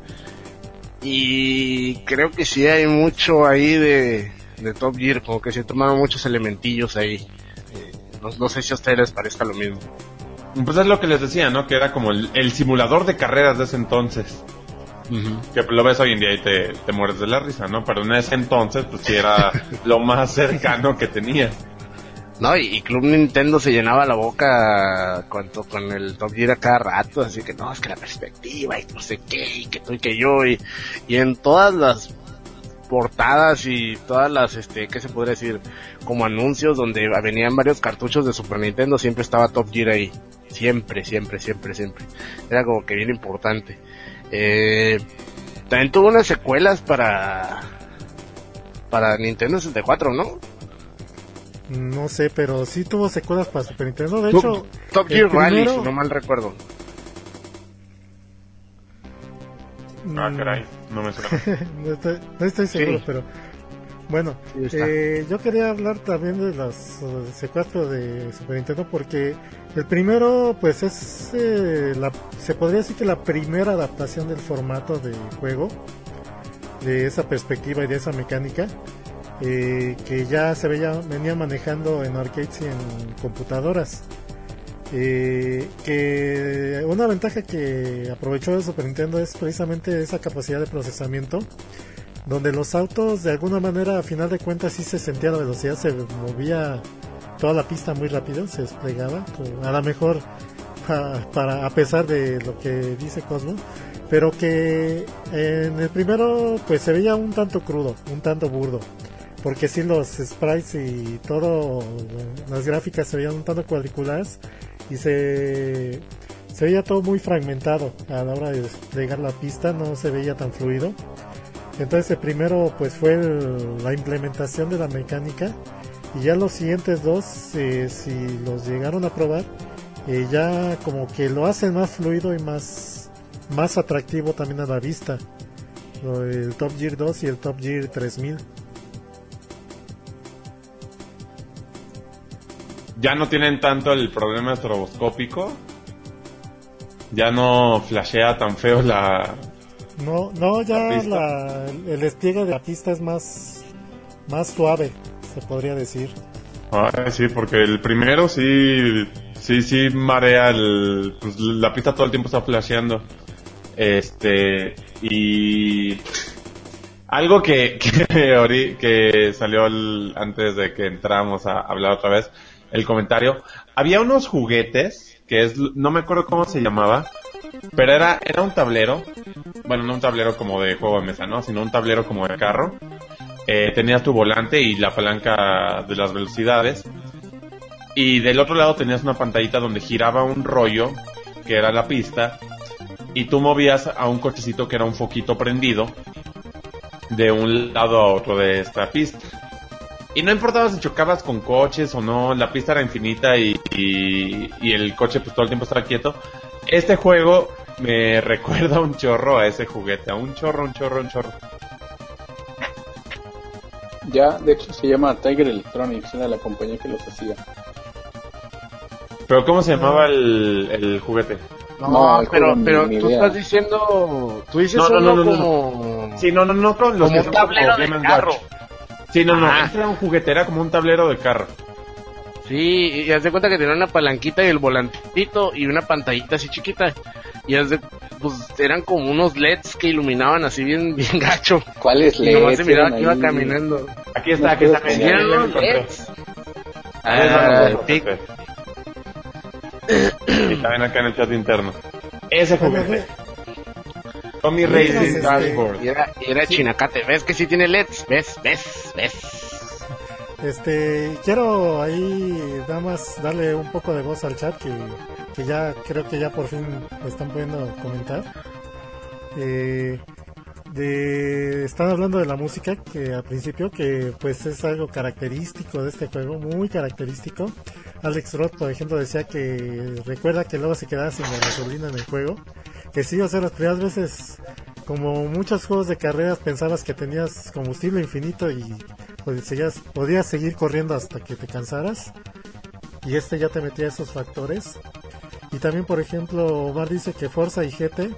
D: Y creo que sí hay mucho ahí de Top Gear, como que se tomaron muchos elementillos ahí. No sé si a ustedes les parezca lo mismo.
B: Pues es lo que les decía, ¿no? Que era como el simulador de carreras de ese entonces. Uh-huh. Que lo ves hoy en día y te mueres de la risa, ¿no? Pero en ese entonces, pues sí era lo más cercano que tenía.
D: No, y Club Nintendo se llenaba la boca con el Top Gear a cada rato, así que no, es que la perspectiva y no sé qué, y que tú y que yo, y en todas las portadas y todas las, ¿qué se podría decir? Como anuncios donde venían varios cartuchos de Super Nintendo, siempre estaba Top Gear ahí. Siempre. Era como que bien importante. También tuvo unas secuelas para Nintendo 64, ¿no?
C: No sé, pero sí tuvo secuelas para Super Nintendo. De hecho,
D: Top Gear Rally, si no mal recuerdo.
B: Caray, no me suena.
C: no estoy seguro,
D: sí.
C: Pero bueno, sí, yo quería hablar también de las secuelas de Super Nintendo, porque el primero pues es se podría decir que la primera adaptación del formato de juego, de esa perspectiva y de esa mecánica, que ya venía manejando en arcades y en computadoras. Que una ventaja que aprovechó el Super Nintendo es precisamente esa capacidad de procesamiento, donde los autos de alguna manera, a final de cuentas, sí se sentía la velocidad, se movía toda la pista muy rápido, se desplegaba, a lo mejor a pesar de lo que dice Cosmo, pero que en el primero pues se veía un tanto crudo, un tanto burdo, porque sí, los sprites y todo, las gráficas se veían un tanto cuadriculadas y se veía todo muy fragmentado a la hora de desplegar la pista, no se veía tan fluido. Entonces el primero pues fue la implementación de la mecánica, y ya los siguientes dos, si los llegaron a probar, ya como que lo hacen más fluido y más atractivo también a la vista, el Top Gear 2 y el Top Gear 3000.
B: Ya no tienen tanto el problema estroboscópico, ya no flashea tan feo la...
C: No, ya el despliegue de la pista es más suave, se podría decir.
B: Sí, porque el primero sí marea pues, la pista todo el tiempo está flasheando. Y algo que salió antes de que entramos a hablar otra vez, el comentario, había unos juguetes no me acuerdo cómo se llamaba, pero era un tablero, bueno, no un tablero como de juego de mesa, ¿no? Sino un tablero como de carro. Tenías tu volante y la palanca de las velocidades, y del otro lado tenías una pantallita donde giraba un rollo que era la pista, y tú movías a un cochecito que era un foquito prendido de un lado a otro de esta pista, y no importaba si chocabas con coches o no, la pista era infinita y el coche pues todo el tiempo estaba quieto. Este juego me recuerda un chorro a ese juguete, un chorro.
E: Ya, de hecho se llama Tiger Electronics, era la compañía que los hacía.
B: ¿Pero cómo se llamaba el juguete?
D: No, pero tú estás diciendo... Tú dices
B: no.
D: como...
B: Sí, no, con los
D: como un tablero de carro.
B: Sí, no, este era un juguete, era como un tablero de carro.
D: Sí, y haz de cuenta que tenía una palanquita y el volantito y una pantallita así chiquita. Y pues eran como unos LEDs que iluminaban así bien gacho.
E: ¿Cuáles LEDs?
D: Y nomás se miraba que iba caminando.
B: Aquí está.
D: Eran unos LEDs.
B: Y también acá en el chat interno. Ese juguete. Tommy Racing Dashboard.
D: Y era Chinacate. ¿Ves que sí tiene LEDs? ¿Ves?
C: Quiero ahí nada más darle un poco de voz al chat, que ya creo que ya por fin lo están pudiendo comentar. Están hablando de la música, que al principio, que pues es algo característico de este juego, muy característico. Alex Roth, por ejemplo, decía que recuerda que luego se quedaba sin la gasolina en el juego, que sí, o sea, las primeras veces, como muchos juegos de carreras, pensabas que tenías combustible infinito y pues podías seguir corriendo hasta que te cansaras, y ya te metía esos factores. Y también, por ejemplo, Omar dice que Forza y GT,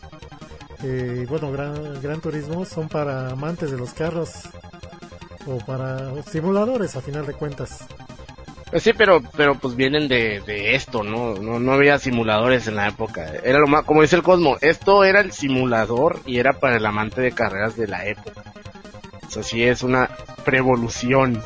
C: Gran Turismo, son para amantes de los carros o para simuladores, a final de cuentas.
D: Pues sí, pero pues vienen de esto, no había simuladores en la época. Era lo más, como dice el Cosmo, esto era el simulador y era para el amante de carreras de la época. Eso sí es una preevolución.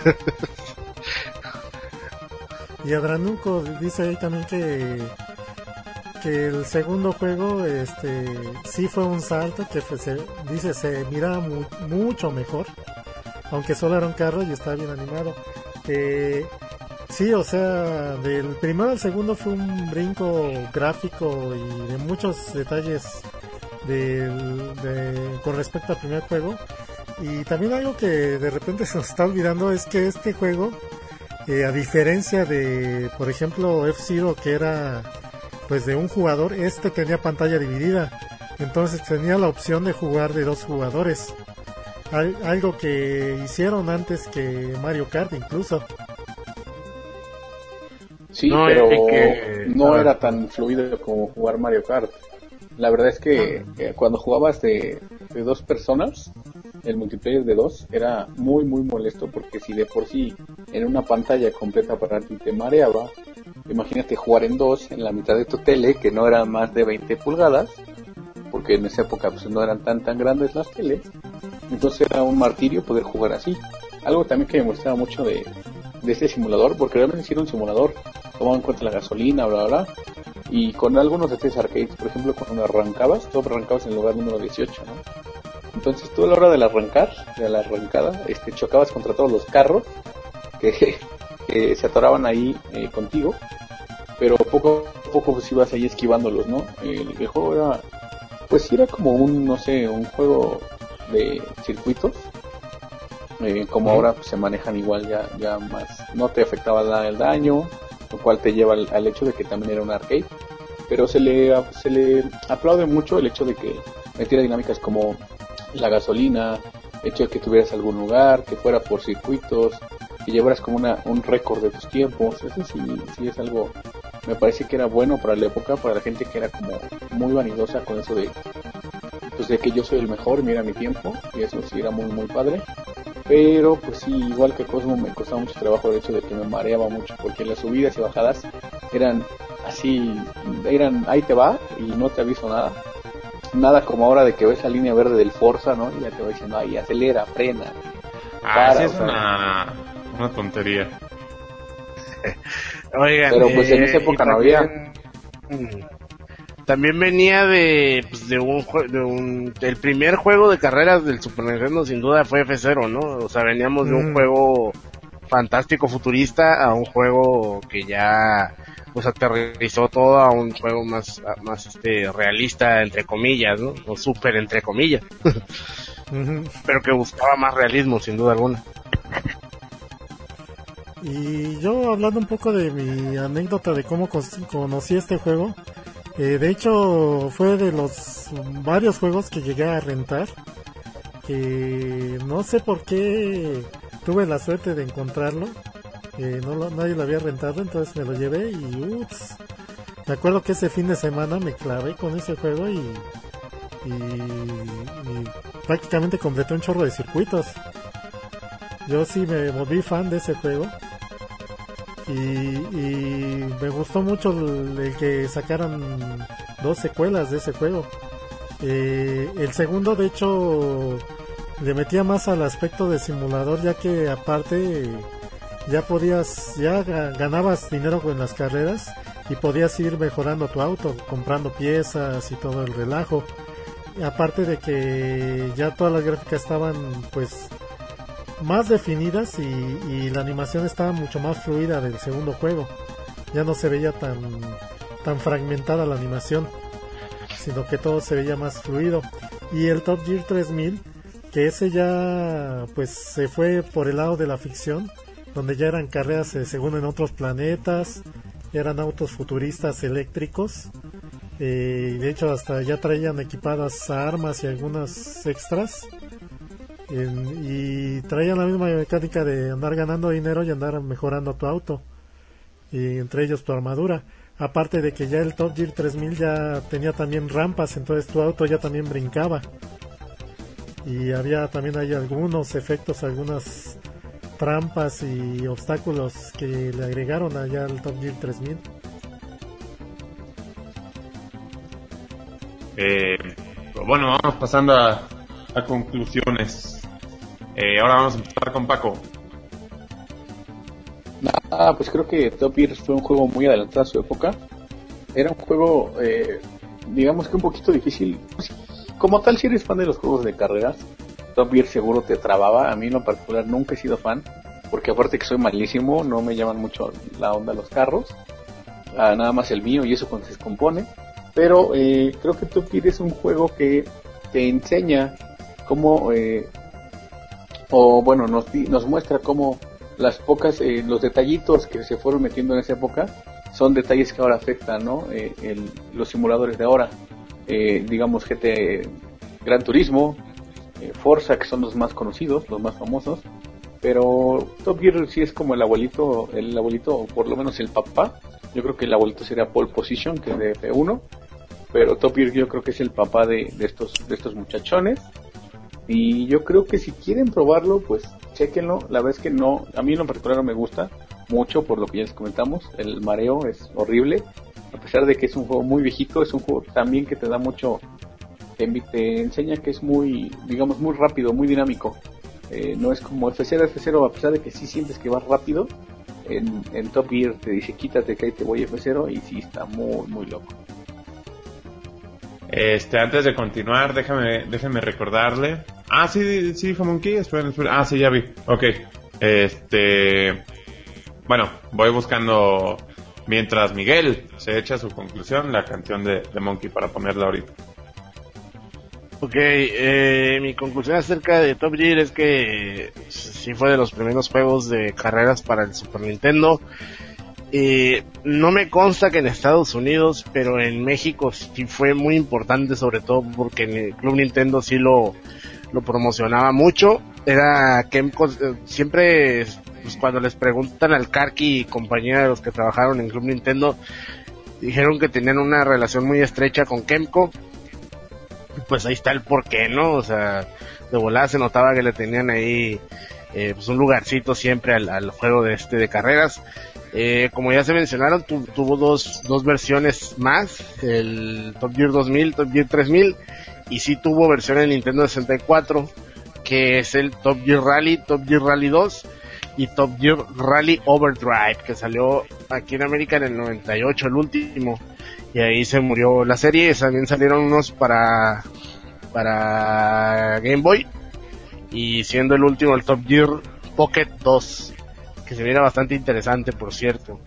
C: Y Adranuco dice ahí también que el segundo juego sí fue un salto, que se miraba mucho mejor, aunque solo era un carro y estaba bien animado. Sí, o sea, del primero al segundo fue un brinco gráfico y de muchos detalles con respecto al primer juego. Y también algo que de repente se nos está olvidando es que este juego, a diferencia de, por ejemplo, F-Zero, que era pues de un jugador, tenía pantalla dividida, entonces tenía la opción de jugar de dos jugadores, algo que hicieron antes que Mario Kart incluso.
E: Sí, pero no era tan fluido como jugar Mario Kart. La verdad es que cuando jugabas de dos personas, el multiplayer de 2 era muy muy molesto, porque si de por sí en una pantalla completa para ti te mareaba, imagínate jugar en 2 en la mitad de tu tele, que no era más de 20 pulgadas, porque en esa época pues no eran tan grandes las teles. Entonces era un martirio poder jugar así. Algo también que me gustaba mucho de este simulador, porque realmente sí era un simulador, tomaban en cuenta la gasolina, bla bla bla, y con algunos de estos arcades, por ejemplo, cuando arrancabas, tú arrancabas en el lugar número 18, ¿no? Entonces tú a la hora de la arrancada, chocabas contra todos los carros que se atoraban ahí contigo, pero poco a poco pues ibas ahí esquivándolos, ¿no? El juego era, pues sí era como un juego de circuitos, como ahora pues, se manejan igual ya más, no te afectaba el daño, lo cual te lleva al hecho de que también era un arcade, pero se le aplaude mucho el hecho de que metiera dinámicas como la gasolina, el hecho de que tuvieras algún lugar, que fuera por circuitos, que llevaras como un récord de tus tiempos. Eso sí es algo, me parece que era bueno para la época, para la gente que era como muy vanidosa con eso de, pues de que yo soy el mejor, mira mi tiempo, y eso sí era muy muy padre. Pero pues sí, igual que Cosmo, me costaba mucho trabajo el hecho de que me mareaba mucho, porque las subidas y bajadas eran así, ahí te va y no te aviso nada como ahora de que ves la línea verde del Forza, ¿no? Y ya te va diciendo, ahí acelera, frena,
B: sí es una tontería.
D: Oigan,
E: pero pues en esa época no había.
D: También venía el primer juego de carreras del Super Nintendo, sin duda fue F0, ¿no? O sea, veníamos de un juego fantástico futurista a un juego que ya pues aterrizó todo a un juego más realista, entre comillas, ¿no? O super entre comillas. Pero que buscaba más realismo, sin duda alguna.
C: Y yo, hablando un poco de mi anécdota de cómo conocí este juego, de hecho fue de los varios juegos que llegué a rentar, que no sé por qué tuve la suerte de encontrarlo, nadie lo había rentado, entonces me lo llevé y me acuerdo que ese fin de semana me clavé con ese juego y prácticamente completé un chorro de circuitos. Yo sí me volví fan de ese juego y me gustó mucho el que sacaran 2 secuelas de ese juego. El segundo, de hecho, le metía más al aspecto de simulador, ya que aparte ya ganabas dinero con las carreras y podías ir mejorando tu auto, comprando piezas y todo el relajo. Y aparte de que ya todas las gráficas estaban pues más definidas y la animación estaba mucho más fluida del segundo juego. Ya no se veía tan fragmentada la animación, sino que todo se veía más fluido. Y el Top Gear 3000, que ese ya pues se fue por el lado de la ficción, donde ya eran carreras según en otros planetas, eran autos futuristas eléctricos, de hecho hasta ya traían equipadas armas y algunas extras, y traían la misma mecánica de andar ganando dinero y andar mejorando tu auto, y entre ellos tu armadura. Aparte de que ya el Top Gear 3000 ya tenía también rampas, entonces tu auto ya también brincaba, y había también hay algunos efectos, algunas trampas y obstáculos que le agregaron allá al Top Gear 3000.
B: Bueno, vamos pasando a conclusiones. Ahora vamos a empezar con Paco.
E: Pues creo que Top Gear fue un juego muy adelantado a su época. Era un juego, digamos que un poquito difícil. Como tal, si eres fan de los juegos de carreras, Top Gear seguro te trababa. A mí en lo particular nunca he sido fan, porque aparte que soy malísimo, no me llaman mucho la onda los carros, nada más el mío, y eso cuando se descompone. Pero creo que Top Gear es un juego que te enseña cómo, nos muestra cómo las los detallitos que se fueron metiendo en esa época son detalles que ahora afectan, ¿no? Los simuladores de ahora, digamos GT, Gran Turismo, Forza, que son los más conocidos, los más famosos. Pero Top Gear sí es como el abuelito, o por lo menos el papá. Yo creo que el abuelito sería Pole Position, que es de F1, pero Top Gear yo creo que es el papá de estos muchachones. Y yo creo que si quieren probarlo, pues chéquenlo. La verdad es que no, a mí en lo particular no me gusta mucho, por lo que ya les comentamos. El mareo es horrible. A pesar de que es un juego muy viejito, es un juego también que te da mucho, te enseña que es muy, digamos, muy rápido, muy dinámico. No es como F0, a pesar de que sí sientes que vas rápido. En Top Gear te dice quítate que ahí te voy F0 y sí está muy, muy loco.
B: Antes de continuar, déjame recordarle. Ah, sí, dijo Monkey. Espera. Ah, sí, ya vi. Ok. Bueno, voy buscando mientras Miguel se echa su conclusión, la canción de Monkey para ponerla ahorita.
D: Ok, mi conclusión acerca de Top Gear es que sí fue de los primeros juegos de carreras para el Super Nintendo. No me consta que en Estados Unidos, pero en México sí fue muy importante, sobre todo porque en el Club Nintendo sí lo promocionaba mucho. Era Kemco, siempre pues, cuando les preguntan al Karki y compañía de los que trabajaron en Club Nintendo, dijeron que tenían una relación muy estrecha con Kemco. Pues ahí está el porqué, ¿no? O sea, de volada se notaba que le tenían ahí pues un lugarcito siempre al juego de carreras. Como ya se mencionaron, tuvo dos versiones más, el Top Gear 2000, Top Gear 3000, y sí tuvo versión en Nintendo 64, que es el Top Gear Rally 2 y Top Gear Rally Overdrive, que salió aquí en América en el 98, el último, y ahí se murió la serie. También salieron unos para Game Boy, y siendo el último el Top Gear Pocket 2, que se mira bastante interesante, por cierto.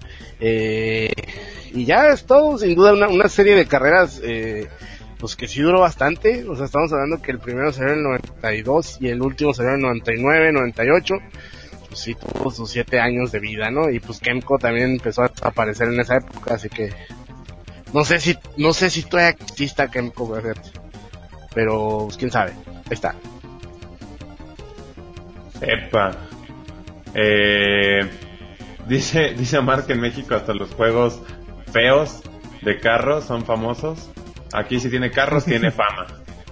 D: Y ya es todo, sin duda una serie de carreras pues que sí duró bastante. O sea, estamos hablando que el primero salió en el 92 y el último salió en el 99, 98. Pues sí, tuvo sus 7 años de vida, ¿no? Y pues Kemco también empezó a aparecer en esa época, así que no sé si todavía exista Kemco, pero pues quién sabe. Ahí está.
B: Epa. Dice Omar que en México hasta los juegos feos de carros son famosos. Aquí si tiene carros tiene fama.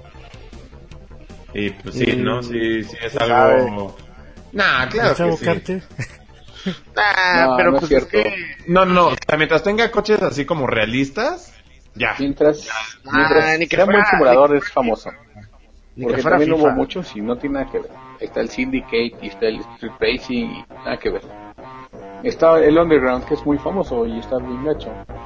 B: Y pues sí, ¿no? Sí es algo... Nah, claro que sí.
D: Pero
E: no
D: pues
E: es
D: es que...
B: No, o sea, mientras tenga coches así como realistas, ya.
E: Mientras
D: ni que
E: sea un buen
D: fuera-
E: simulador es famoso.
D: Ni
E: Porque
D: que fuera
E: también
D: FIFA.
E: hubo muchos y no tiene nada que ver. Está el Syndicate y está el Street Racing y nada que ver. Está el Underground, que es muy famoso y está bien gacho.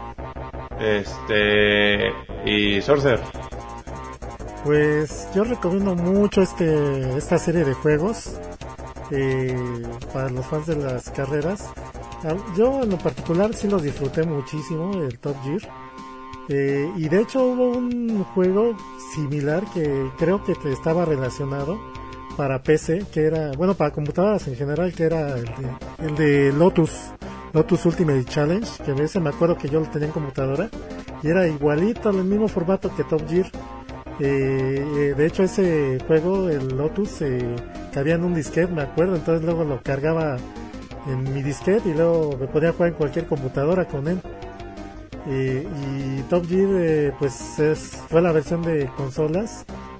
B: Y Sorcerer.
C: Pues yo recomiendo mucho esta serie de juegos para los fans de las carreras. Yo en lo particular sí los disfruté muchísimo, el Top Gear. Y de hecho hubo un juego similar que creo que estaba relacionado para PC, que era, bueno, para computadoras en general, que era el de Lotus Ultimate Challenge, que a veces me acuerdo que yo lo tenía en computadora y era igualito, en el mismo formato que Top Gear. De hecho ese juego, el Lotus, cabía en un disquete, me acuerdo, entonces luego lo cargaba en mi disquete y luego me podía jugar en cualquier computadora con él. Y Top Gear pues fue la versión de consolas.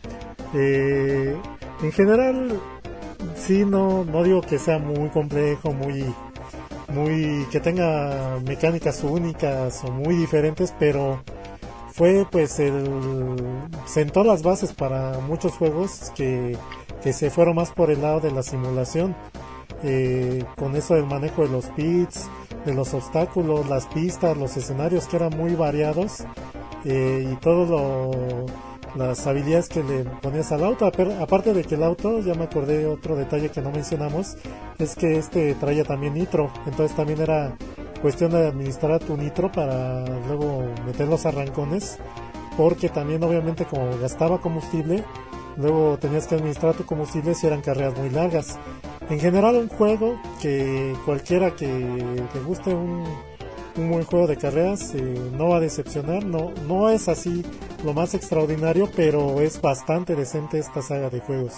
C: En general sí, no digo que sea muy complejo, muy que tenga mecánicas únicas o muy diferentes, pero fue pues sentó las bases para muchos juegos que se fueron más por el lado de la simulación, con eso del manejo de los pits, de los obstáculos, las pistas, los escenarios que eran muy variados, y todo las habilidades que le ponías al auto. Aparte de que el auto, ya me acordé de otro detalle que no mencionamos, es que traía también nitro, entonces también era cuestión de administrar tu nitro para luego meter los arrancones, porque también obviamente como gastaba combustible, luego tenías que administrar tu combustible si eran carreras muy largas. En general un juego que cualquiera que le guste un buen juego de carreras no va a decepcionar. No es así lo más extraordinario, pero es bastante decente esta saga de juegos.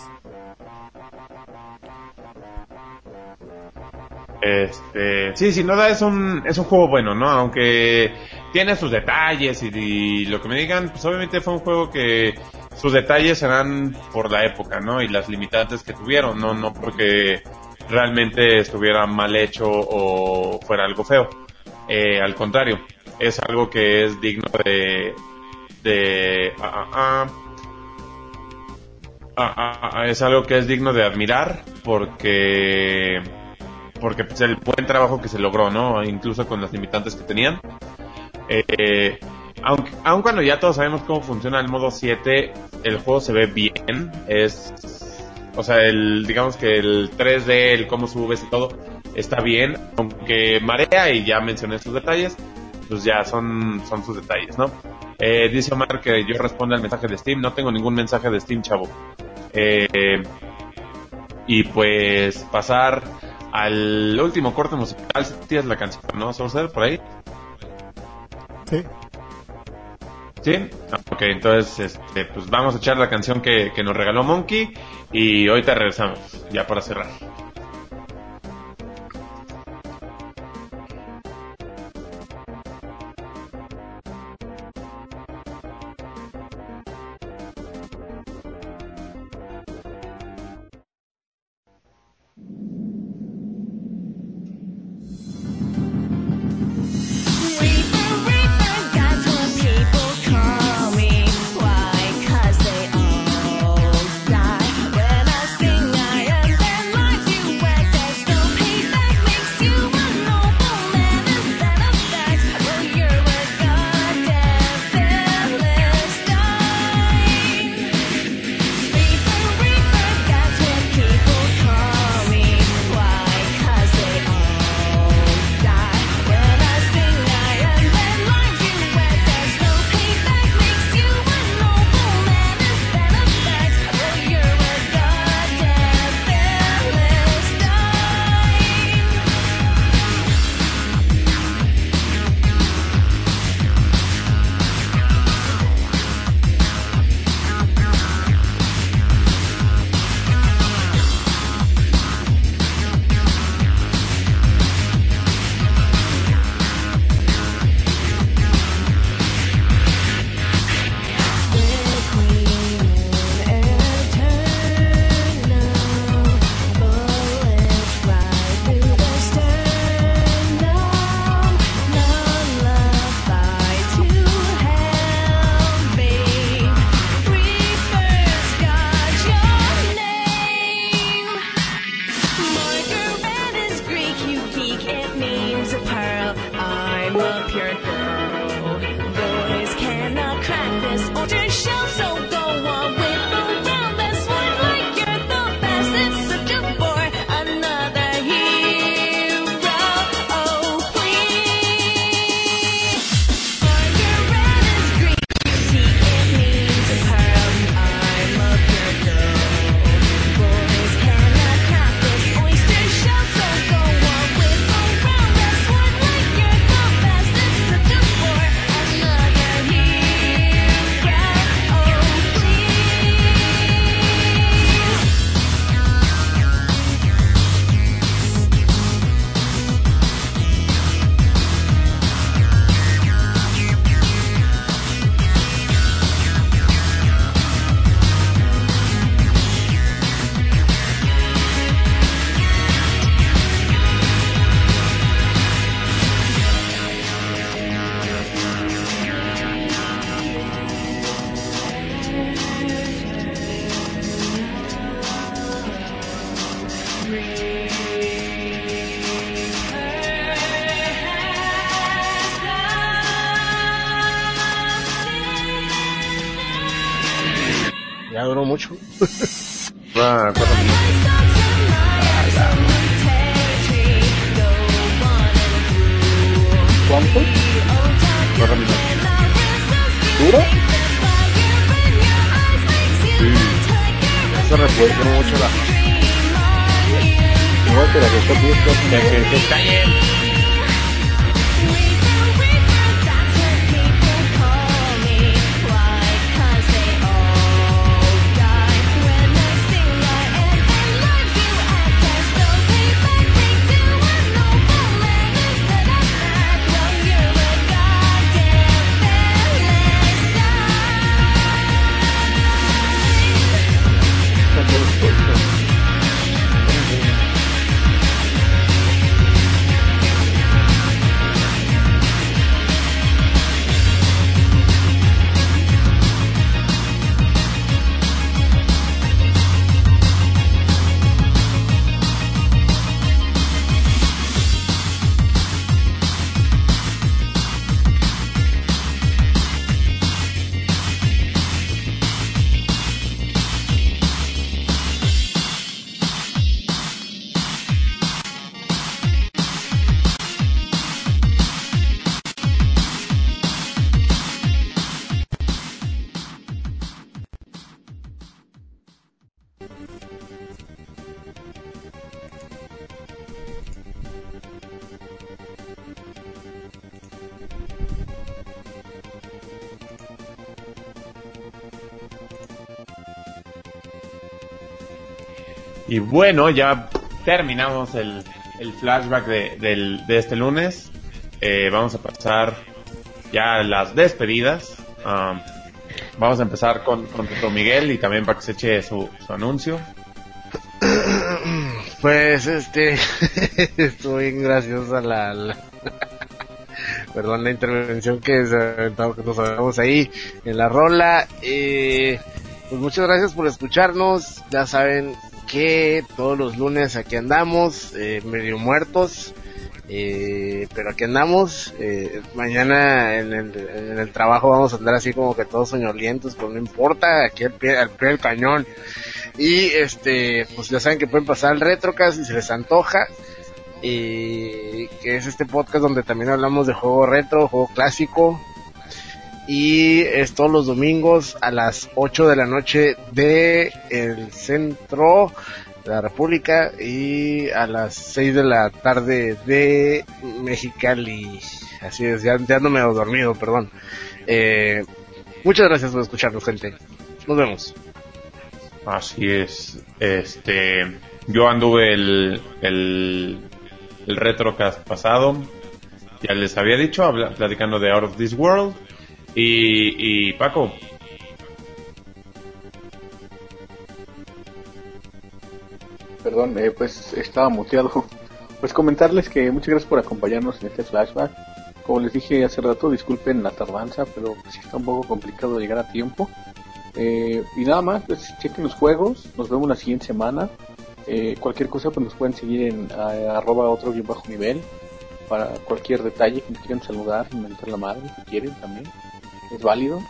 B: Sí, sin duda es un juego bueno, ¿no? Aunque tiene sus detalles y lo que me digan, pues obviamente fue un juego que sus detalles serán por la época, ¿no? Y las limitantes que tuvieron, no porque realmente estuviera mal hecho o fuera algo feo. Al contrario, es algo que es digno es algo que es digno de admirar porque pues, el buen trabajo que se logró, ¿no? Incluso con las limitantes que tenían. Aun cuando ya todos sabemos cómo funciona el modo 7, el juego se ve bien. O sea, digamos que el 3D, el cómo subes y todo, está bien. Aunque marea, y ya mencioné sus detalles, pues ya son sus detalles, ¿no? Dice Omar que yo respondo al mensaje de Steam. No tengo ningún mensaje de Steam, chavo. Y pues pasar al último corte musical. Tienes la canción, ¿no, Sorcerer, por ahí?
C: Sí.
B: ¿Sí? Ok, entonces pues vamos a echar la canción que nos regaló Monkey y ahorita regresamos, ya para cerrar.
D: Ya duró mucho. Va, 4 minutos.
E: ¿Cuánto?
D: 4 minutos.
E: ¿Duro?
D: Sí. Eso recuerda mucho la...
E: Igual que la que está aquí,
B: Que está bien. Y bueno, ya terminamos el flashback de este lunes. Vamos a pasar ya a las despedidas. Vamos a empezar con Tito Miguel y también para que se eche su anuncio.
D: Pues estuvo bien graciosa perdón, la intervención que nos hagamos ahí en la rola. Pues muchas gracias por escucharnos. Ya saben que todos los lunes aquí andamos, medio muertos, pero aquí andamos. Mañana en el trabajo vamos a andar así como que todos soñolientos, pero no importa, aquí al pie del cañón. Y pues ya saben que pueden pasar al Retrocast si se les antoja, que es este podcast donde también hablamos de juego retro, juego clásico. Y es todos los domingos a las 8 de la noche de el centro de la República y a las 6 de la tarde de Mexicali. Así es, ya no me he dormido, perdón. Muchas gracias por escucharnos, gente. Nos vemos.
B: Así es. Yo anduve el Retrocast pasado. Ya les había dicho, platicando de Out of This World. Y Paco.
E: Perdón, pues estaba muteado. Pues comentarles que muchas gracias por acompañarnos en este flashback. Como les dije hace rato, disculpen la tardanza, pero sí está un poco complicado llegar a tiempo. Y nada más, pues chequen los juegos. Nos vemos la siguiente semana. Cualquier cosa pues nos pueden seguir en @otro_nivel. Para cualquier detalle que nos quieran saludar y mentar la madre, si quieren también. Es válido.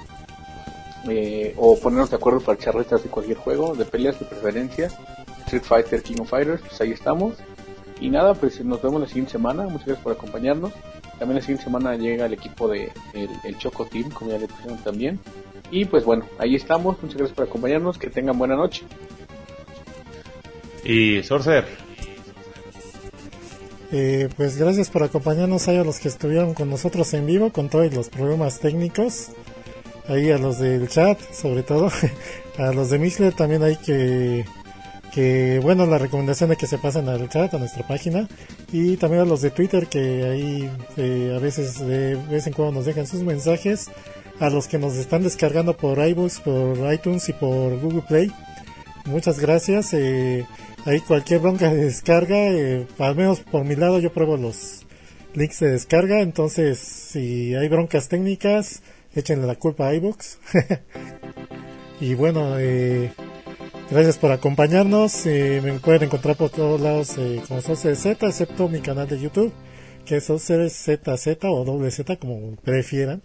E: O ponernos de acuerdo para echar retas de cualquier juego, de peleas de preferencia, Street Fighter, King of Fighters, pues ahí estamos. Y nada, pues nos vemos la siguiente semana. Muchas gracias por acompañarnos. También la siguiente semana llega el equipo de el Choco Team, como ya le pusieron también. Y pues bueno, ahí estamos. Muchas gracias por acompañarnos. Que tengan buena noche.
B: Y Sorcer.
C: Pues gracias por acompañarnos ahí a los que estuvieron con nosotros en vivo con todos los problemas técnicos, ahí a los del chat sobre todo, a los de Mixler también hay que bueno, la recomendación de que se pasen al chat, a nuestra página, y también a los de Twitter que ahí a veces de vez en cuando nos dejan sus mensajes, a los que nos están descargando por iBooks, por iTunes y por Google Play, muchas gracias. Ahí cualquier bronca de descarga, al menos por mi lado yo pruebo los links de descarga, entonces si hay broncas técnicas, échenle la culpa a iVoox. Y bueno, gracias por acompañarnos. Me pueden encontrar por todos lados como Sorcerer Z, excepto mi canal de YouTube, que es Sorcerer ZZ o doble Z, como prefieran.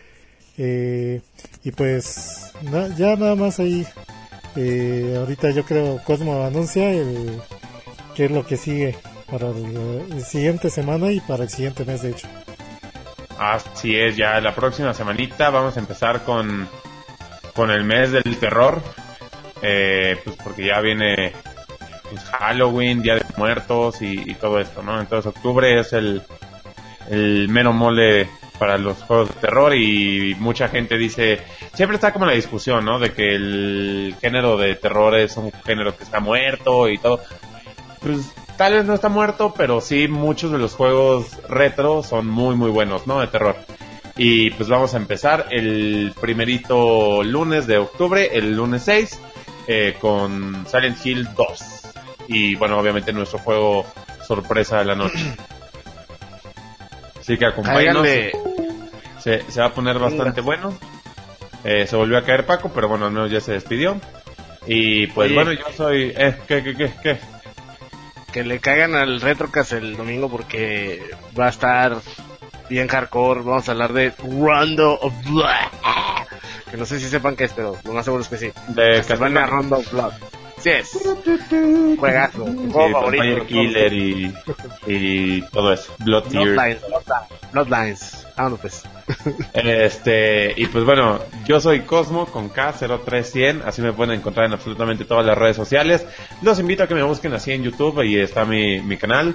C: Y pues ya nada más ahí. Ahorita yo creo Cosmo anuncia qué es lo que sigue para la siguiente semana y para el siguiente mes, de hecho.
B: Así es, ya la próxima semanita vamos a empezar con el mes del terror, pues porque ya viene pues, Halloween, Día de Muertos y todo esto, ¿no? Entonces octubre es el mero mole para los juegos de terror y mucha gente dice, siempre está como la discusión, ¿no? De que el género de terror es un género que está muerto y todo. Pues tal vez no está muerto, pero sí muchos de los juegos retro son muy muy buenos, ¿no? De terror. Y pues vamos a empezar el primerito lunes de octubre, el lunes 6, con Silent Hill 2. Y bueno, obviamente nuestro juego sorpresa de la noche. Así que acompáñenos. Se va a poner bastante bueno. Se volvió a caer Paco, pero bueno, al menos ya se despidió. Y pues bueno, yo soy... ¿Qué?
D: Que le caigan al Retrocast el domingo porque va a estar bien hardcore. Vamos a hablar de Rondo of Blood. Que no sé si sepan qué es, pero lo más seguro es que sí.
B: De
D: Castlevania Rondo of Blood. Sí es. Juegazo.
B: Sí, Vampire Killer y todo eso.
D: Bloodlines. Vámonos pues.
B: Y pues bueno, yo soy Cosmo con K03100, así me pueden encontrar en absolutamente todas las redes sociales. Los invito a que me busquen así en YouTube, ahí está mi canal.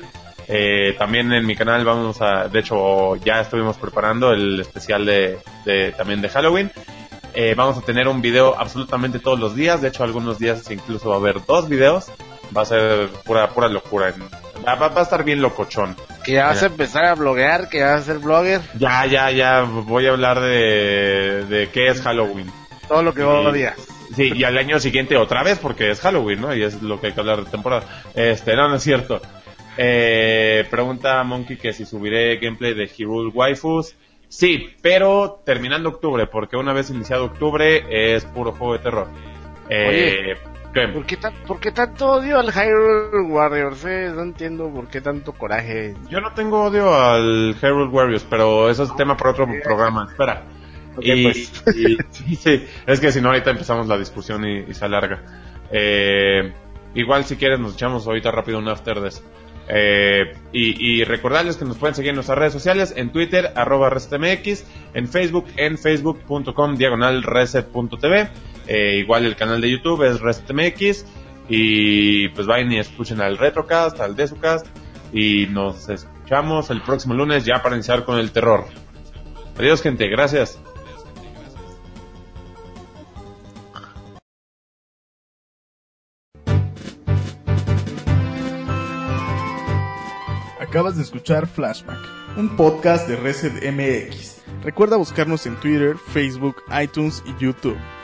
B: También en mi canal de hecho ya estuvimos preparando el especial también de Halloween. Vamos a tener un video absolutamente todos los días, de hecho algunos días incluso va a haber 2 videos, va a ser pura locura, va a estar bien locochón.
D: Que ya vas a empezar a bloguear, que ya vas a ser blogger.
B: Ya voy a hablar de qué es Halloween.
D: Todo lo que vos odias.
B: Sí, y al año siguiente otra vez porque es Halloween, ¿no? Y es lo que hay que hablar de temporada. No es cierto. Pregunta Monkey que si subiré gameplay de Hyrule Waifus. Sí, pero terminando octubre, porque una vez iniciado octubre es puro juego de terror.
D: Oye,
B: ¿qué?
D: ¿Por qué tanto odio al Hyrule Warriors? No entiendo por qué tanto coraje.
B: Yo no tengo odio al Hyrule Warriors, pero eso es tema para otro programa. Espera.
D: Okay, pues.
B: Sí, es que si no ahorita empezamos la discusión y se alarga. Igual si quieres nos echamos ahorita rápido un after de eso. Y recordarles que nos pueden seguir en nuestras redes sociales, en Twitter @resetmx, en Facebook en facebook.com/reset.tv, igual el canal de YouTube es resetmx, y pues vayan y escuchen al Retrocast, al Desucast, y nos escuchamos el próximo lunes ya para iniciar con el terror. Adiós, gente, gracias.
A: Acabas de escuchar Flashback, un podcast de Reset MX. Recuerda buscarnos en Twitter, Facebook, iTunes y YouTube.